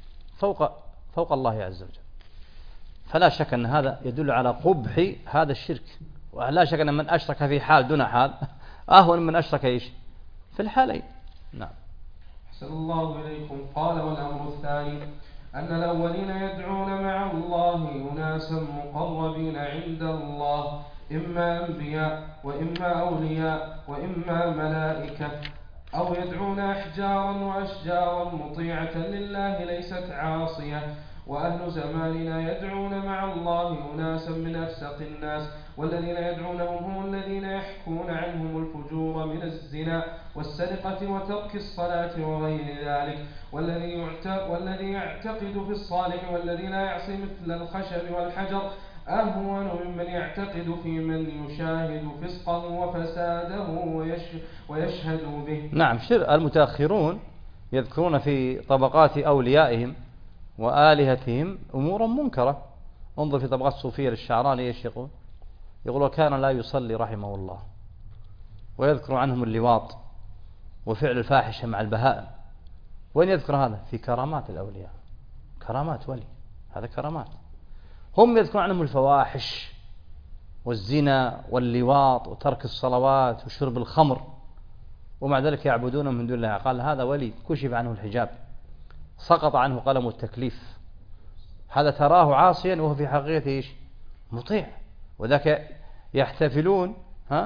فوق الله عز وجل. فلا شك أن هذا يدل على قبح هذا الشرك، ولا شك أن من أشرك في حال دون حال أهون من أشرك إيش في الحالين. نعم. أحسن الله إليكم. قال والأمر الثاني أن الأولين يدعون مع الله أناسا مقربين عند الله، إما أنبياء وإما أولياء وإما ملائكة، أو يدعون أحجارا وأشجارا مطيعة لله ليست عاصية. وأهل زماننا يدعون مع الله أناسا من أفسق الناس، والذين يدعونهم هم الذين يحكون عنهم الفجور من الزنا والسرقة وترك الصلاة وغير ذلك، والذي يعتقد في الصالح والذي لا يعصي مثل الخشب والحجر أهون ممن يعتقد في من يشاهد فسقه وفساده ويشهد به. نعم. المتأخرون يذكرون في طبقات أوليائهم وآلهتهم أمورا منكرة. انظر في طبقات الصوفية للشعراني ايش يقول وكان لا يصلي رحمه الله، ويذكر عنهم اللواط وفعل الفاحشة مع البهائم. وين يذكر هذا؟ في كرامات الأولياء، كرامات ولي، هذا كرامات. هم يذكرون عنهم الفواحش والزنا واللواط وترك الصلوات وشرب الخمر، ومع ذلك يعبدونهم من دون الله. قال هذا ولي كشف عنه الحجاب، سقط عنه قلم التكليف، هذا تراه عاصيا وهو في حقيقته ايش؟ مطيع. وذاك يحتفلون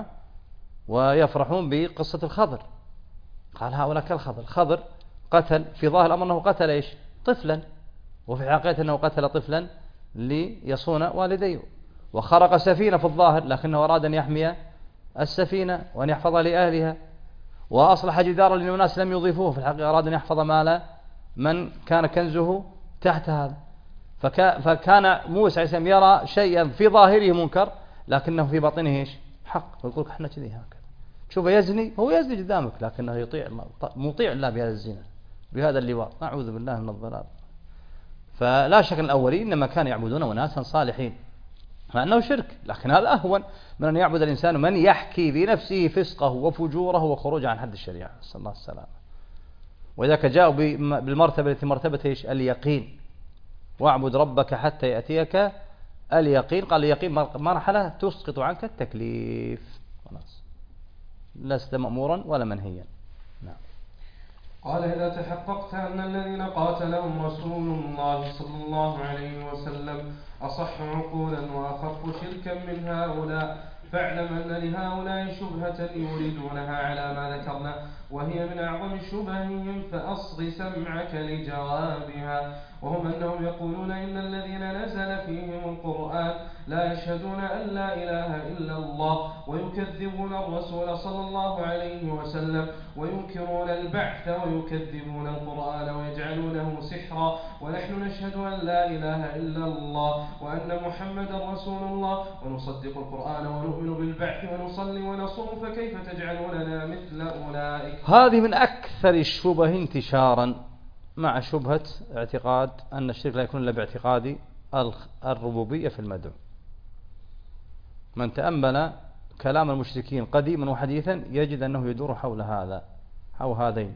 ويفرحون بقصة الخضر. قال هؤلاء كالخضر، الخضر قتل في ظاهر الأمر أنه قتل ايش؟ طفلا، وفي حقيقته أنه قتل طفلا ليصون والديه. وخرق سفينة في الظاهر، لكنه أراد أن يحمي السفينة وأن يحفظها لأهلها، وأصلح جدارا للناس لم يضيفوه، في الحقيقة أراد أن يحفظ مال من كان كنزه تحت هذا. فكان موسى عليه السلام يرى شيئا في ظاهره منكر لكنه في باطنه ايش؟ حق. يقول احنا كذي هكذا، تشوفه يزني، هو يزني قدامك لكنه يطيع الله، مطيع الله بهذا الزنا، بهذا اللواط، نعوذ بالله من الضلال. فلا شك الأولين إنما كانوا يعبدون أناسا صالحين، مع أنه شرك، لكن هذا أهون من أن يعبد الإنسان من يحكي بنفسه فسقه وفجوره وخروجه عن حد الشريعة، نسأل الله السلامة. وذاك جاءوا بالمرتبة التي مرتبة ايش؟ اليقين. واعبد ربك حتى يأتيك اليقين. قال اليقين مرحلة تسقط عنك التكليف، خلاص لست مأمورا ولا منهيا. نعم. قال إذا تحققت أن الذين قاتلهم رسول الله صلى الله عليه وسلم أصح عقولا وأخف شركا من هؤلاء، فاعلم أن لهؤلاء شبهة يريدونها على ما ذكرنا، وهي من أعظم شبههم، فأصغ سمعك لجوابها. وهم أنهم يقولون إن الذين نزل فيهم القرآن لا يشهدون أن لا إله إلا الله، ويكذبون الرسول صلى الله عليه وسلم، وينكرون البعث، ويكذبون القرآن ويجعلونه سحرا، ونحن نشهد أن لا إله إلا الله وأن محمدا رسول الله، ونصدق القرآن ونؤمن بالبعث ونصلي ونصوم، فكيف تجعلوننا مثل أولئك؟ هذه من أكثر الشبه انتشارا، مع شبهة اعتقاد أن الشرك لا يكون إلا باعتقاد الربوبية في المدعو. من تأمل كلام المشركين قديما وحديثا يجد أنه يدور حول هذا أو هذين.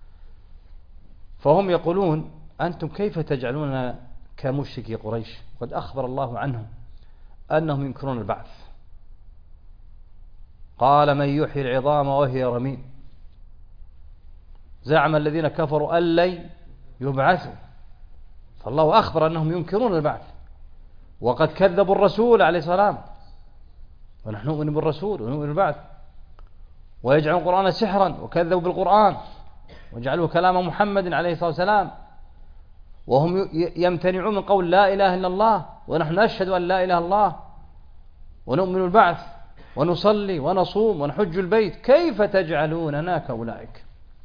فهم يقولون أنتم كيف تجعلون كمشركي قريش؟ قد أخبر الله عنهم أنهم ينكرون البعث. قال من يحيي العظام وهي رميم، زعم الذين كفروا أن لن يبعثوا. فالله أخبر أنهم ينكرون البعث، وقد كذبوا الرسول عليه السلام، ونحن نؤمن بالرسول ونؤمن بالبعث، ويجعلون القرآن سحرا، وكذبوا بالقرآن وجعلوه كلام محمد عليه الصلاة والسلام، وهم يمتنعون من قول لا إله إلا الله، ونحن نشهد أن لا إله إلا الله ونؤمن بالبعث ونصلي ونصوم ونحج البيت، كيف تجعلوننا كأولئك؟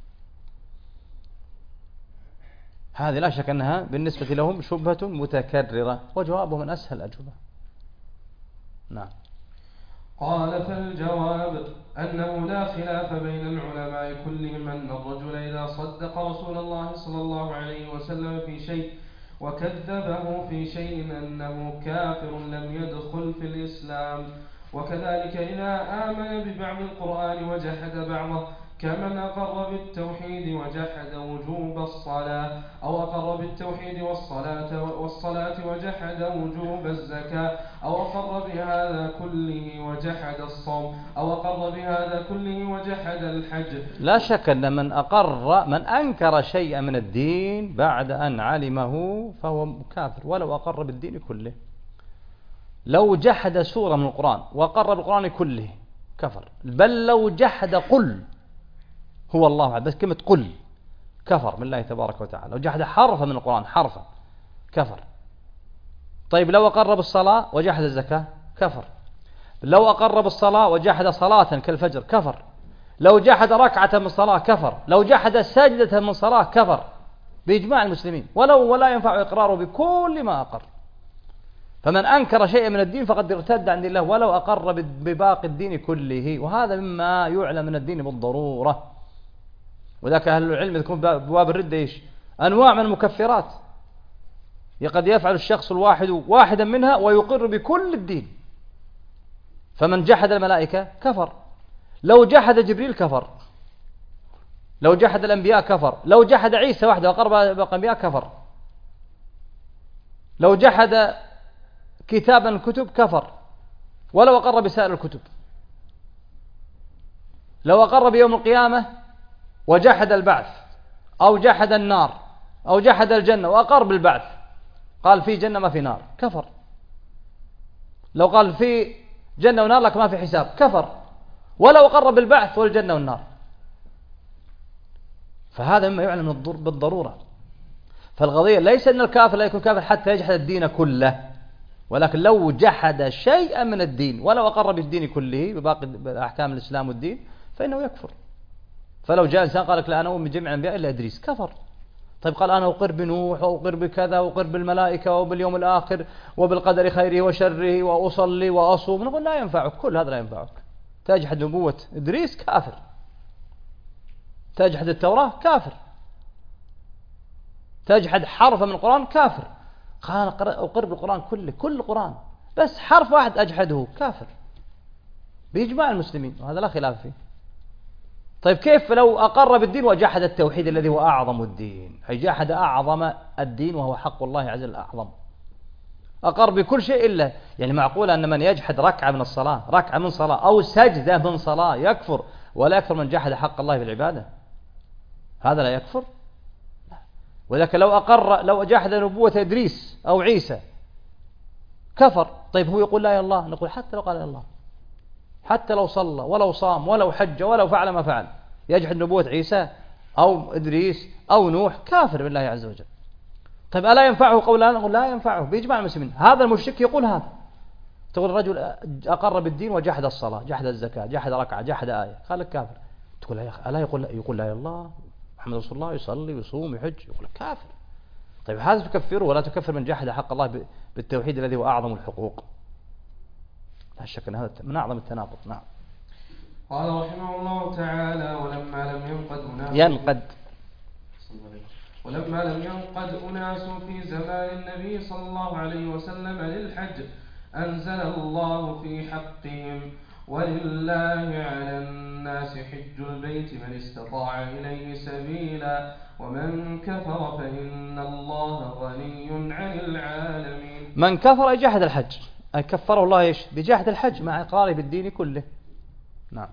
هذه لا شك أنها بالنسبة لهم شبهة متكررة، وجوابه من أسهل الأجوبة. نعم. قال فالجواب أنه لا خلاف بين العلماء كلهم أن الرجل إذا صدق رسول الله صلى الله عليه وسلم في شيء وكذبه في شيء أنه كافر لم يدخل في الإسلام، وكذلك إذا آمن ببعض القرآن وجحد بعضه، كمن أقر بالتوحيد وجحد وجوب الصلاة، أو أقر بالتوحيد والصلاة وجحد وجوب الزكاة، أو أقر بهذا كله وجحد الصوم، أو أقر بهذا كله وجحد الحج. لا شك أن من أنكر شيئا من الدين بعد أن علمه فهو كافر، ولو أقر بالدين كله. لو جحد سورة من القرآن وأقر بالقرآن كله كفر، بل لو جحد قل هو الله أحد، بس كلمة قل كفر بالله تبارك وتعالى. لو جحد حرفا من القرآن حرفا كفر. طيب لو أقر بالصلاة وجحد الزكاة كفر. لو أقر بالصلاة وجحد صلاة كالفجر كفر. لو جحد ركعة من الصلاة كفر. لو جحد سجدة من الصلاة كفر بإجماع المسلمين، ولا ينفع إقراره بكل ما أقر. فمن أنكر شيئا من الدين فقد ارتد عن الله ولو أقر بباقي الدين كله، وهذا مما يعلم من الدين بالضرورة. وذاك أهل العلم يذكرون بواب الردة إيش؟ أنواع من المكفرات قد يفعل الشخص الواحد واحدا منها ويقر بكل الدين. فمن جحد الملائكة كفر، لو جحد جبريل كفر، لو جحد الأنبياء كفر، لو جحد عيسى وحده وقر باقي الأنبياء كفر، لو جحد كتابا الكتب كفر، ولو أقر بسائر الكتب. لو أقر بيوم القيامة وجحد البعث، أو جحد النار، أو جحد الجنة وأقر بالبعث، قال في جنة ما في نار، كفر. لو قال في جنة ونار لك ما في حساب، كفر، ولو أقر بالبعث والجنة والنار. فهذا مما يعلم بالضرورة. فالقضية ليس أن الكافر لا يكون كافر حتى يجحد الدين كله، ولكن لو جحد شيئا من الدين ولو أقر بالدين كله بباقي أحكام الإسلام والدين فإنه يكفر. فلو جاء إنسان قال لك لا أنا أؤمن بجميع الأنبياء إلا إدريس، كفر. طيب قال أنا أقر بنوح وأقر بكذا وأقر بالملائكة وباليوم الآخر وبالقدر خيره وشره وأصلي وأصوم، نقول لا ينفعك، كل هذا لا ينفعك. تجحد نبوة إدريس كافر، تجحد التوراة كافر، تجحد حرف من القرآن كافر. قال أقر بالقرآن كله، كل القرآن، بس حرف واحد أجحده كافر بإجماع المسلمين، وهذا لا خلاف فيه. طيب كيف لو أقر بالدين وجحد التوحيد الذي هو أعظم الدين؟ أي جحد أعظم الدين وهو حق الله عز وجل أعظم. أقر بكل شيء إلا، يعني معقول أن من يجحد ركعة من الصلاة، ركعة من صلاة أو سجدة من صلاة يكفر، ولا يكفر من جحد حق الله بالعبادة؟ هذا لا يكفر. ولكن لو جحد نبوة إدريس أو عيسى كفر. طيب هو يقول لا إله إلا الله، نقول حتى لو قال لا إله إلا الله، حتى لو صلى ولو صام ولو حج ولو فعل ما فعل، يجحد نبوة عيسى أو إدريس أو نوح، كافر بالله عز وجل. طيب ألا ينفعه قولان؟ نقول لا ينفعه بإجماع المسلمين. هذا المشرك يقول هذا، تقول الرجل أقر بالدين وجحد الصلاة، جحد الزكاة، جحد ركعة، جحد آية، قال لك كافر. تقول يا أخي ألا يقول لا إله إلا الله محمد رسول الله، يصلي ويصوم ويحج، يقول لك كافر. طيب هذا تكفره ولا تكفر من جحد حق الله بالتوحيد الذي هو أعظم الحقوق؟ لا شك أن هذا من أعظم التناقض. نعم. قال رحمه الله تعالى: ولما لم ينقد أناس في زمان النبي صلى الله عليه وسلم للحج أنزل الله في حقهم: ولله على الناس حج البيت من استطاع إليه سبيلا ومن كفر فإن الله غني عن العالمين. من كفر جحد الحج، أي كفره الله إيش؟ بجحد الحج مع إقراره بالدين كله. نعم.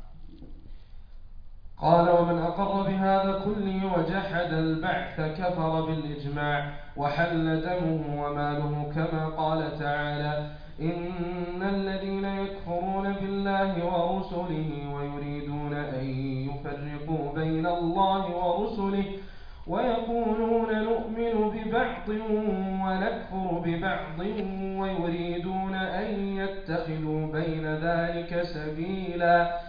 قال: ومن أقر بهذا كله وجحد البعث كفر بالإجماع وحل دمه وماله، كما قال تعالى: إن الذين يكفرون بالله ورسله ويريدون أن يفرقوا بين الله ورسله ويقولون نؤمن ببعض ونكفر ببعض ويريدون أن يتخذوا بين ذلك سبيلا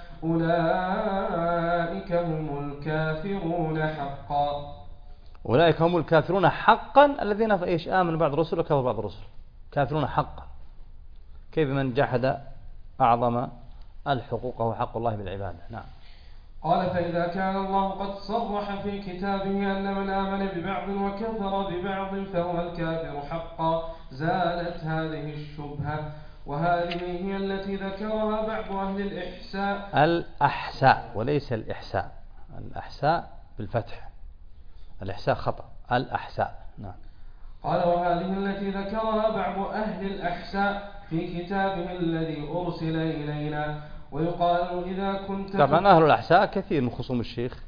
أولئك هم الكافرون حقا. أولئك هم الكافرون حقا الذين إيش؟ آمنوا بعض الرسل وكفروا بعض الرسل، كافرون حقا. كيف من جحد أعظم الحقوق وهو حق الله بالعبادة؟ نعم. قال: فإذا كان الله قد صرح في كتابه أن من آمن ببعض وكفر ببعض فهو الكافر حقا زالت هذه الشبهة، وهذه هي التي ذكرها بعض أهل الأحساء وليس الإحساء، الأحساء بالفتح، الإحساء خطأ، الأحساء. نعم. قال: وهذه التي ذكرها بعض أهل الأحساء في كتابه الذي أرسل إلينا. ويقال: إذا كنت طبعا أهل الأحساء كثير من خصوم الشيخ،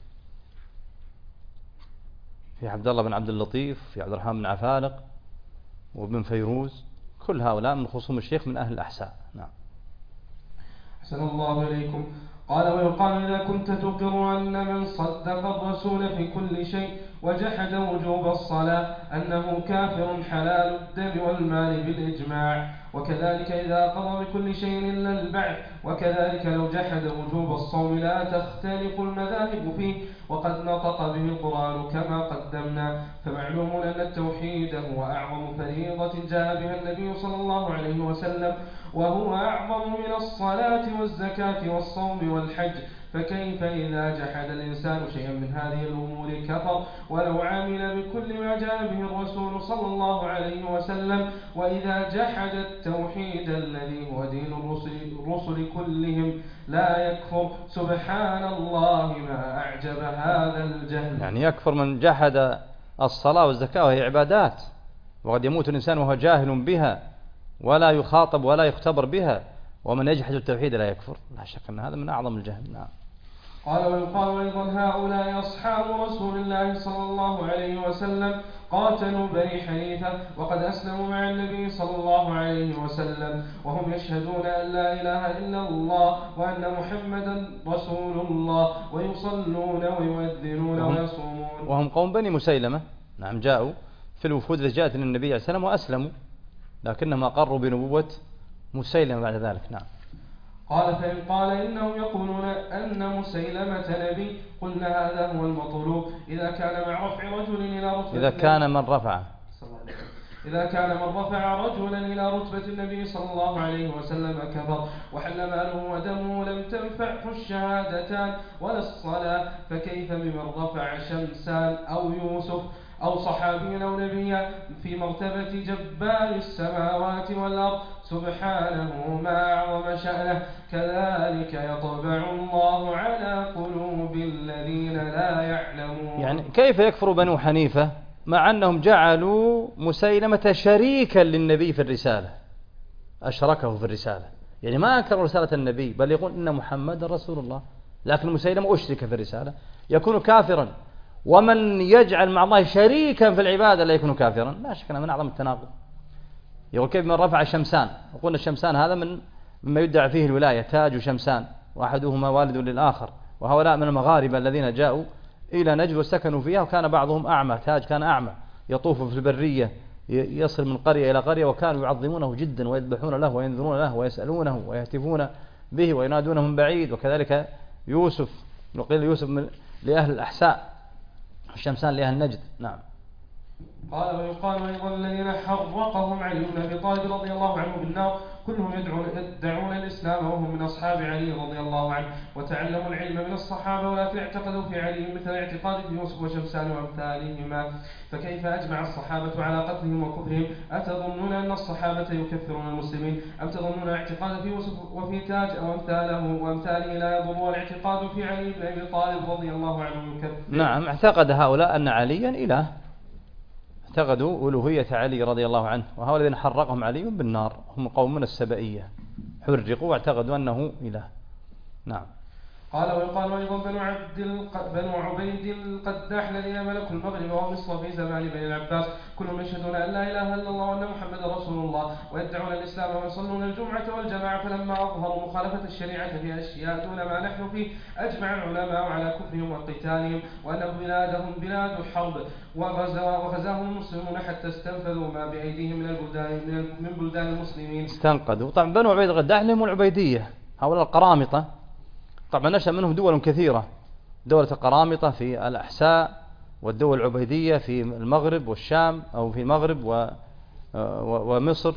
في عبد الله بن عبد اللطيف، في عبد الرحمن بن عفارق وابن فيروز، كل هؤلاء من خصوم الشيخ من أهل الأحساء. نعم. أحسن الله إليكم. قال: ويقال: إذا كنت تقر أن من صدق الرسول في كل شيء وجحد وجوب الصلاة أنه كافر حلال الدم والمال بالإجماع، وكذلك إذا أقر بكل شيء إلا البعث، وكذلك لو جحد وجوب الصوم لا تختلف المذاهب فيه، وقد نطق به القرآن كما قدمنا. فمعلوم أن التوحيد هو أعظم فريضة جاء بها النبي صلى الله عليه وسلم، وهو أعظم من الصلاة والزكاة والصوم والحج. فكيف إذا جحد الإنسان شيئا من هذه الأمور كفر ولو عمل بكل ما جاء به الرسول صلى الله عليه وسلم؟ وإذا جحد التوحيد الذي هو دين الرسل كلهم لا يكفر. سبحان الله ما أعجب هذا الجهل. يعني يكفر من جحد الصلاة والزكاة وهي عبادات، وقد يموت الإنسان وهو جاهل بها ولا يخاطب ولا يختبر بها، ومن يجحد التوحيد لا يكفر. لا شك أن هذا من أعظم الجهل. نعم. قال: ويقال أيضا: هؤلاء أصحاب رسول الله صلى الله عليه وسلم قاتلوا بني حنيفة وقد أسلموا مع النبي صلى الله عليه وسلم، وهم يشهدون أن لا إله إلا الله وأن محمدا رسول الله، ويصلون ويؤذنون ويصومون. وهم قوم بني مسيلمة. نعم. جاءوا في الوفود التي جاءت للنبي عليه السلام وأسلموا، لكنهم أقروا بنبوة مسيلمة بعد ذلك. نعم. قال فإن قال إنهم يقولون أن مسيلمة نبي قلنا هذا هو المطلوب إذا كان مع رفع رجل إلى رتبة إذا كان من رفع رجلا إلى رتبة النبي صلى الله عليه وسلم كفر وحل ماله ودمه لم تنفعه الشهادتان ولا الصلاة، فكيف بمن رفع شمسان أو يوسف أو صحابي أو نبيا في مرتبة جبار السماوات والأرض سبحانه ما أعظم شأنه. كذلك يطبع الله على قلوب الذين لا يعلمون. يعني كيف يكفر بنو حنيفة مع أنهم جعلوا مسيلمة شريكا للنبي في الرسالة، أشركه في الرسالة، يعني ما أنكروا رسالة النبي بل يقول إن محمد رسول الله، لكن مسيلمة أشرك في الرسالة يكون كافرا. ومن يجعل مع الله شريكا في العبادة لا يكون كافرا، لا شك من أعظم التناقض. يقول كيف من رفع شمسان، وقلنا الشمسان هذا مما يدعى فيه الولاية، تاج شمسان وأحدهما والد للآخر، وهؤلاء من المغاربة الذين جاءوا إلى نجد وسكنوا فيها، وكان بعضهم أعمى، تاج كان أعمى يطوف في البرية يصل من قرية إلى قرية، وكانوا يعظمونه جدا ويذبحون له وينذرون له ويسألونه ويهتفون به وينادونه من بعيد. وكذلك يوسف، وقيل يوسف لأهل الأحساء، الشمسان لأهل نجد. نعم. قال ويقال أيضا الذين حرقهم علي بن أبي طالب رضي الله عنه بالنار كلهم يدعون الإسلام وهم من أصحاب علي رضي الله عنه، وتعلموا العلم من الصحابة ولكن اعتقدوا في علي مثل اعتقاد في يوسف وشمسان وأمثالهما، فكيف أجمع الصحابة على قتلهم وكفرهم؟ أتظنون أن الصحابة يكفرون المسلمين؟ أم تظنون اعتقاد في يوسف وفي تاج أو وأمثاله لا يضر، والاعتقاد في علي بن أبي طالب رضي الله عنه يكفر؟ نعم، اعتقد هؤلاء أن عليا إله، اعتقدوا ألوهية علي رضي الله عنه، وهؤلاء الذين حرقهم علي بالنار هم قوم من السبئية، حرقوا واعتقدوا أنه إله. نعم. قال ويقال أيضا بنو عبيد القداح الذين ملكوا المغرب ومصر في زمان بني العباس كلهم يشهدون أن لا إله إلا الله وأن محمد رسول الله ويدعون الإسلام ويصلون الجمعة والجماعة، فلما أظهروا مخالفة الشريعة في أشياء دون ما نحن فيه أجمع العلماء على كفرهم وقتالهم، وأن بلادهم بلاد حرب وغزاهم المسلمون حتى استنفذوا ما بأيديهم من بلدان المسلمين. استنقذوا. طبعا بنو عبيد القداح لهم العبيدية، هؤلاء القرامطة، طبعا نشأ منهم دول كثيرة، دولة القرامطة في الأحساء، والدول العبيدية في المغرب والشام، أو في المغرب ومصر،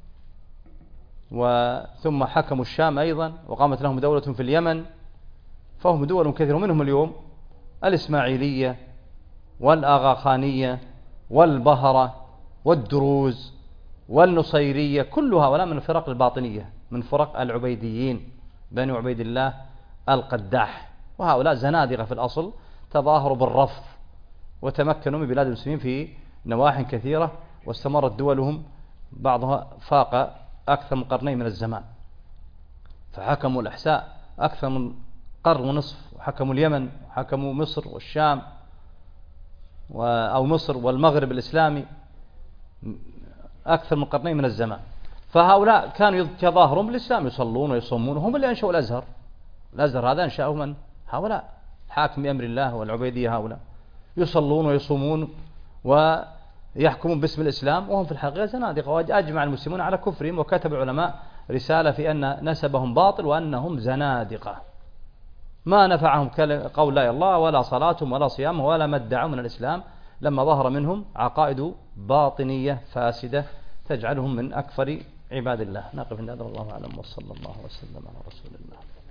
ثم حكموا الشام أيضا، وقامت لهم دولة في اليمن، فهم دول كثيرة. منهم اليوم الإسماعيلية والآغاخانية والبهرة والدروز والنصيرية، كل هؤلاء من الفرق الباطنية، من فرق العبيديين بني عبيد الله القداح، وهؤلاء زنادقة في الأصل، تظاهروا بالرفض وتمكنوا من بلاد المسلمين في نواحي كثيرة، واستمرت دولهم بعضها فاق أكثر من قرنين من الزمان، فحكموا الأحساء أكثر من قرن ونصف، وحكموا اليمن، وحكموا مصر والشام، أو مصر والمغرب الإسلامي أكثر من قرنين من الزمان. فهؤلاء كانوا يتظاهرون بالإسلام، يصلون ويصومون، هم اللي أنشأوا الأزهر. الأزهر هذا أنشأه من؟ هؤلاء، حاكم بأمر الله والعبيدية، هؤلاء يصلون ويصومون ويحكمون باسم الإسلام، وهم في الحقيقة زنادقة. وأجمع المسلمون على كفرهم، وكتب العلماء رسالة في أن نسبهم باطل وأنهم زنادقة، ما نفعهم قول لا إله إلا الله ولا صلاتهم ولا صيامهم ولا ما ادعوا من الإسلام، لما ظهر منهم عقائد باطنية فاسدة تجعلهم من أكثر عباد الله. نقف عند هذا، والله أعلم، وصلى الله وسلم على رسول الله.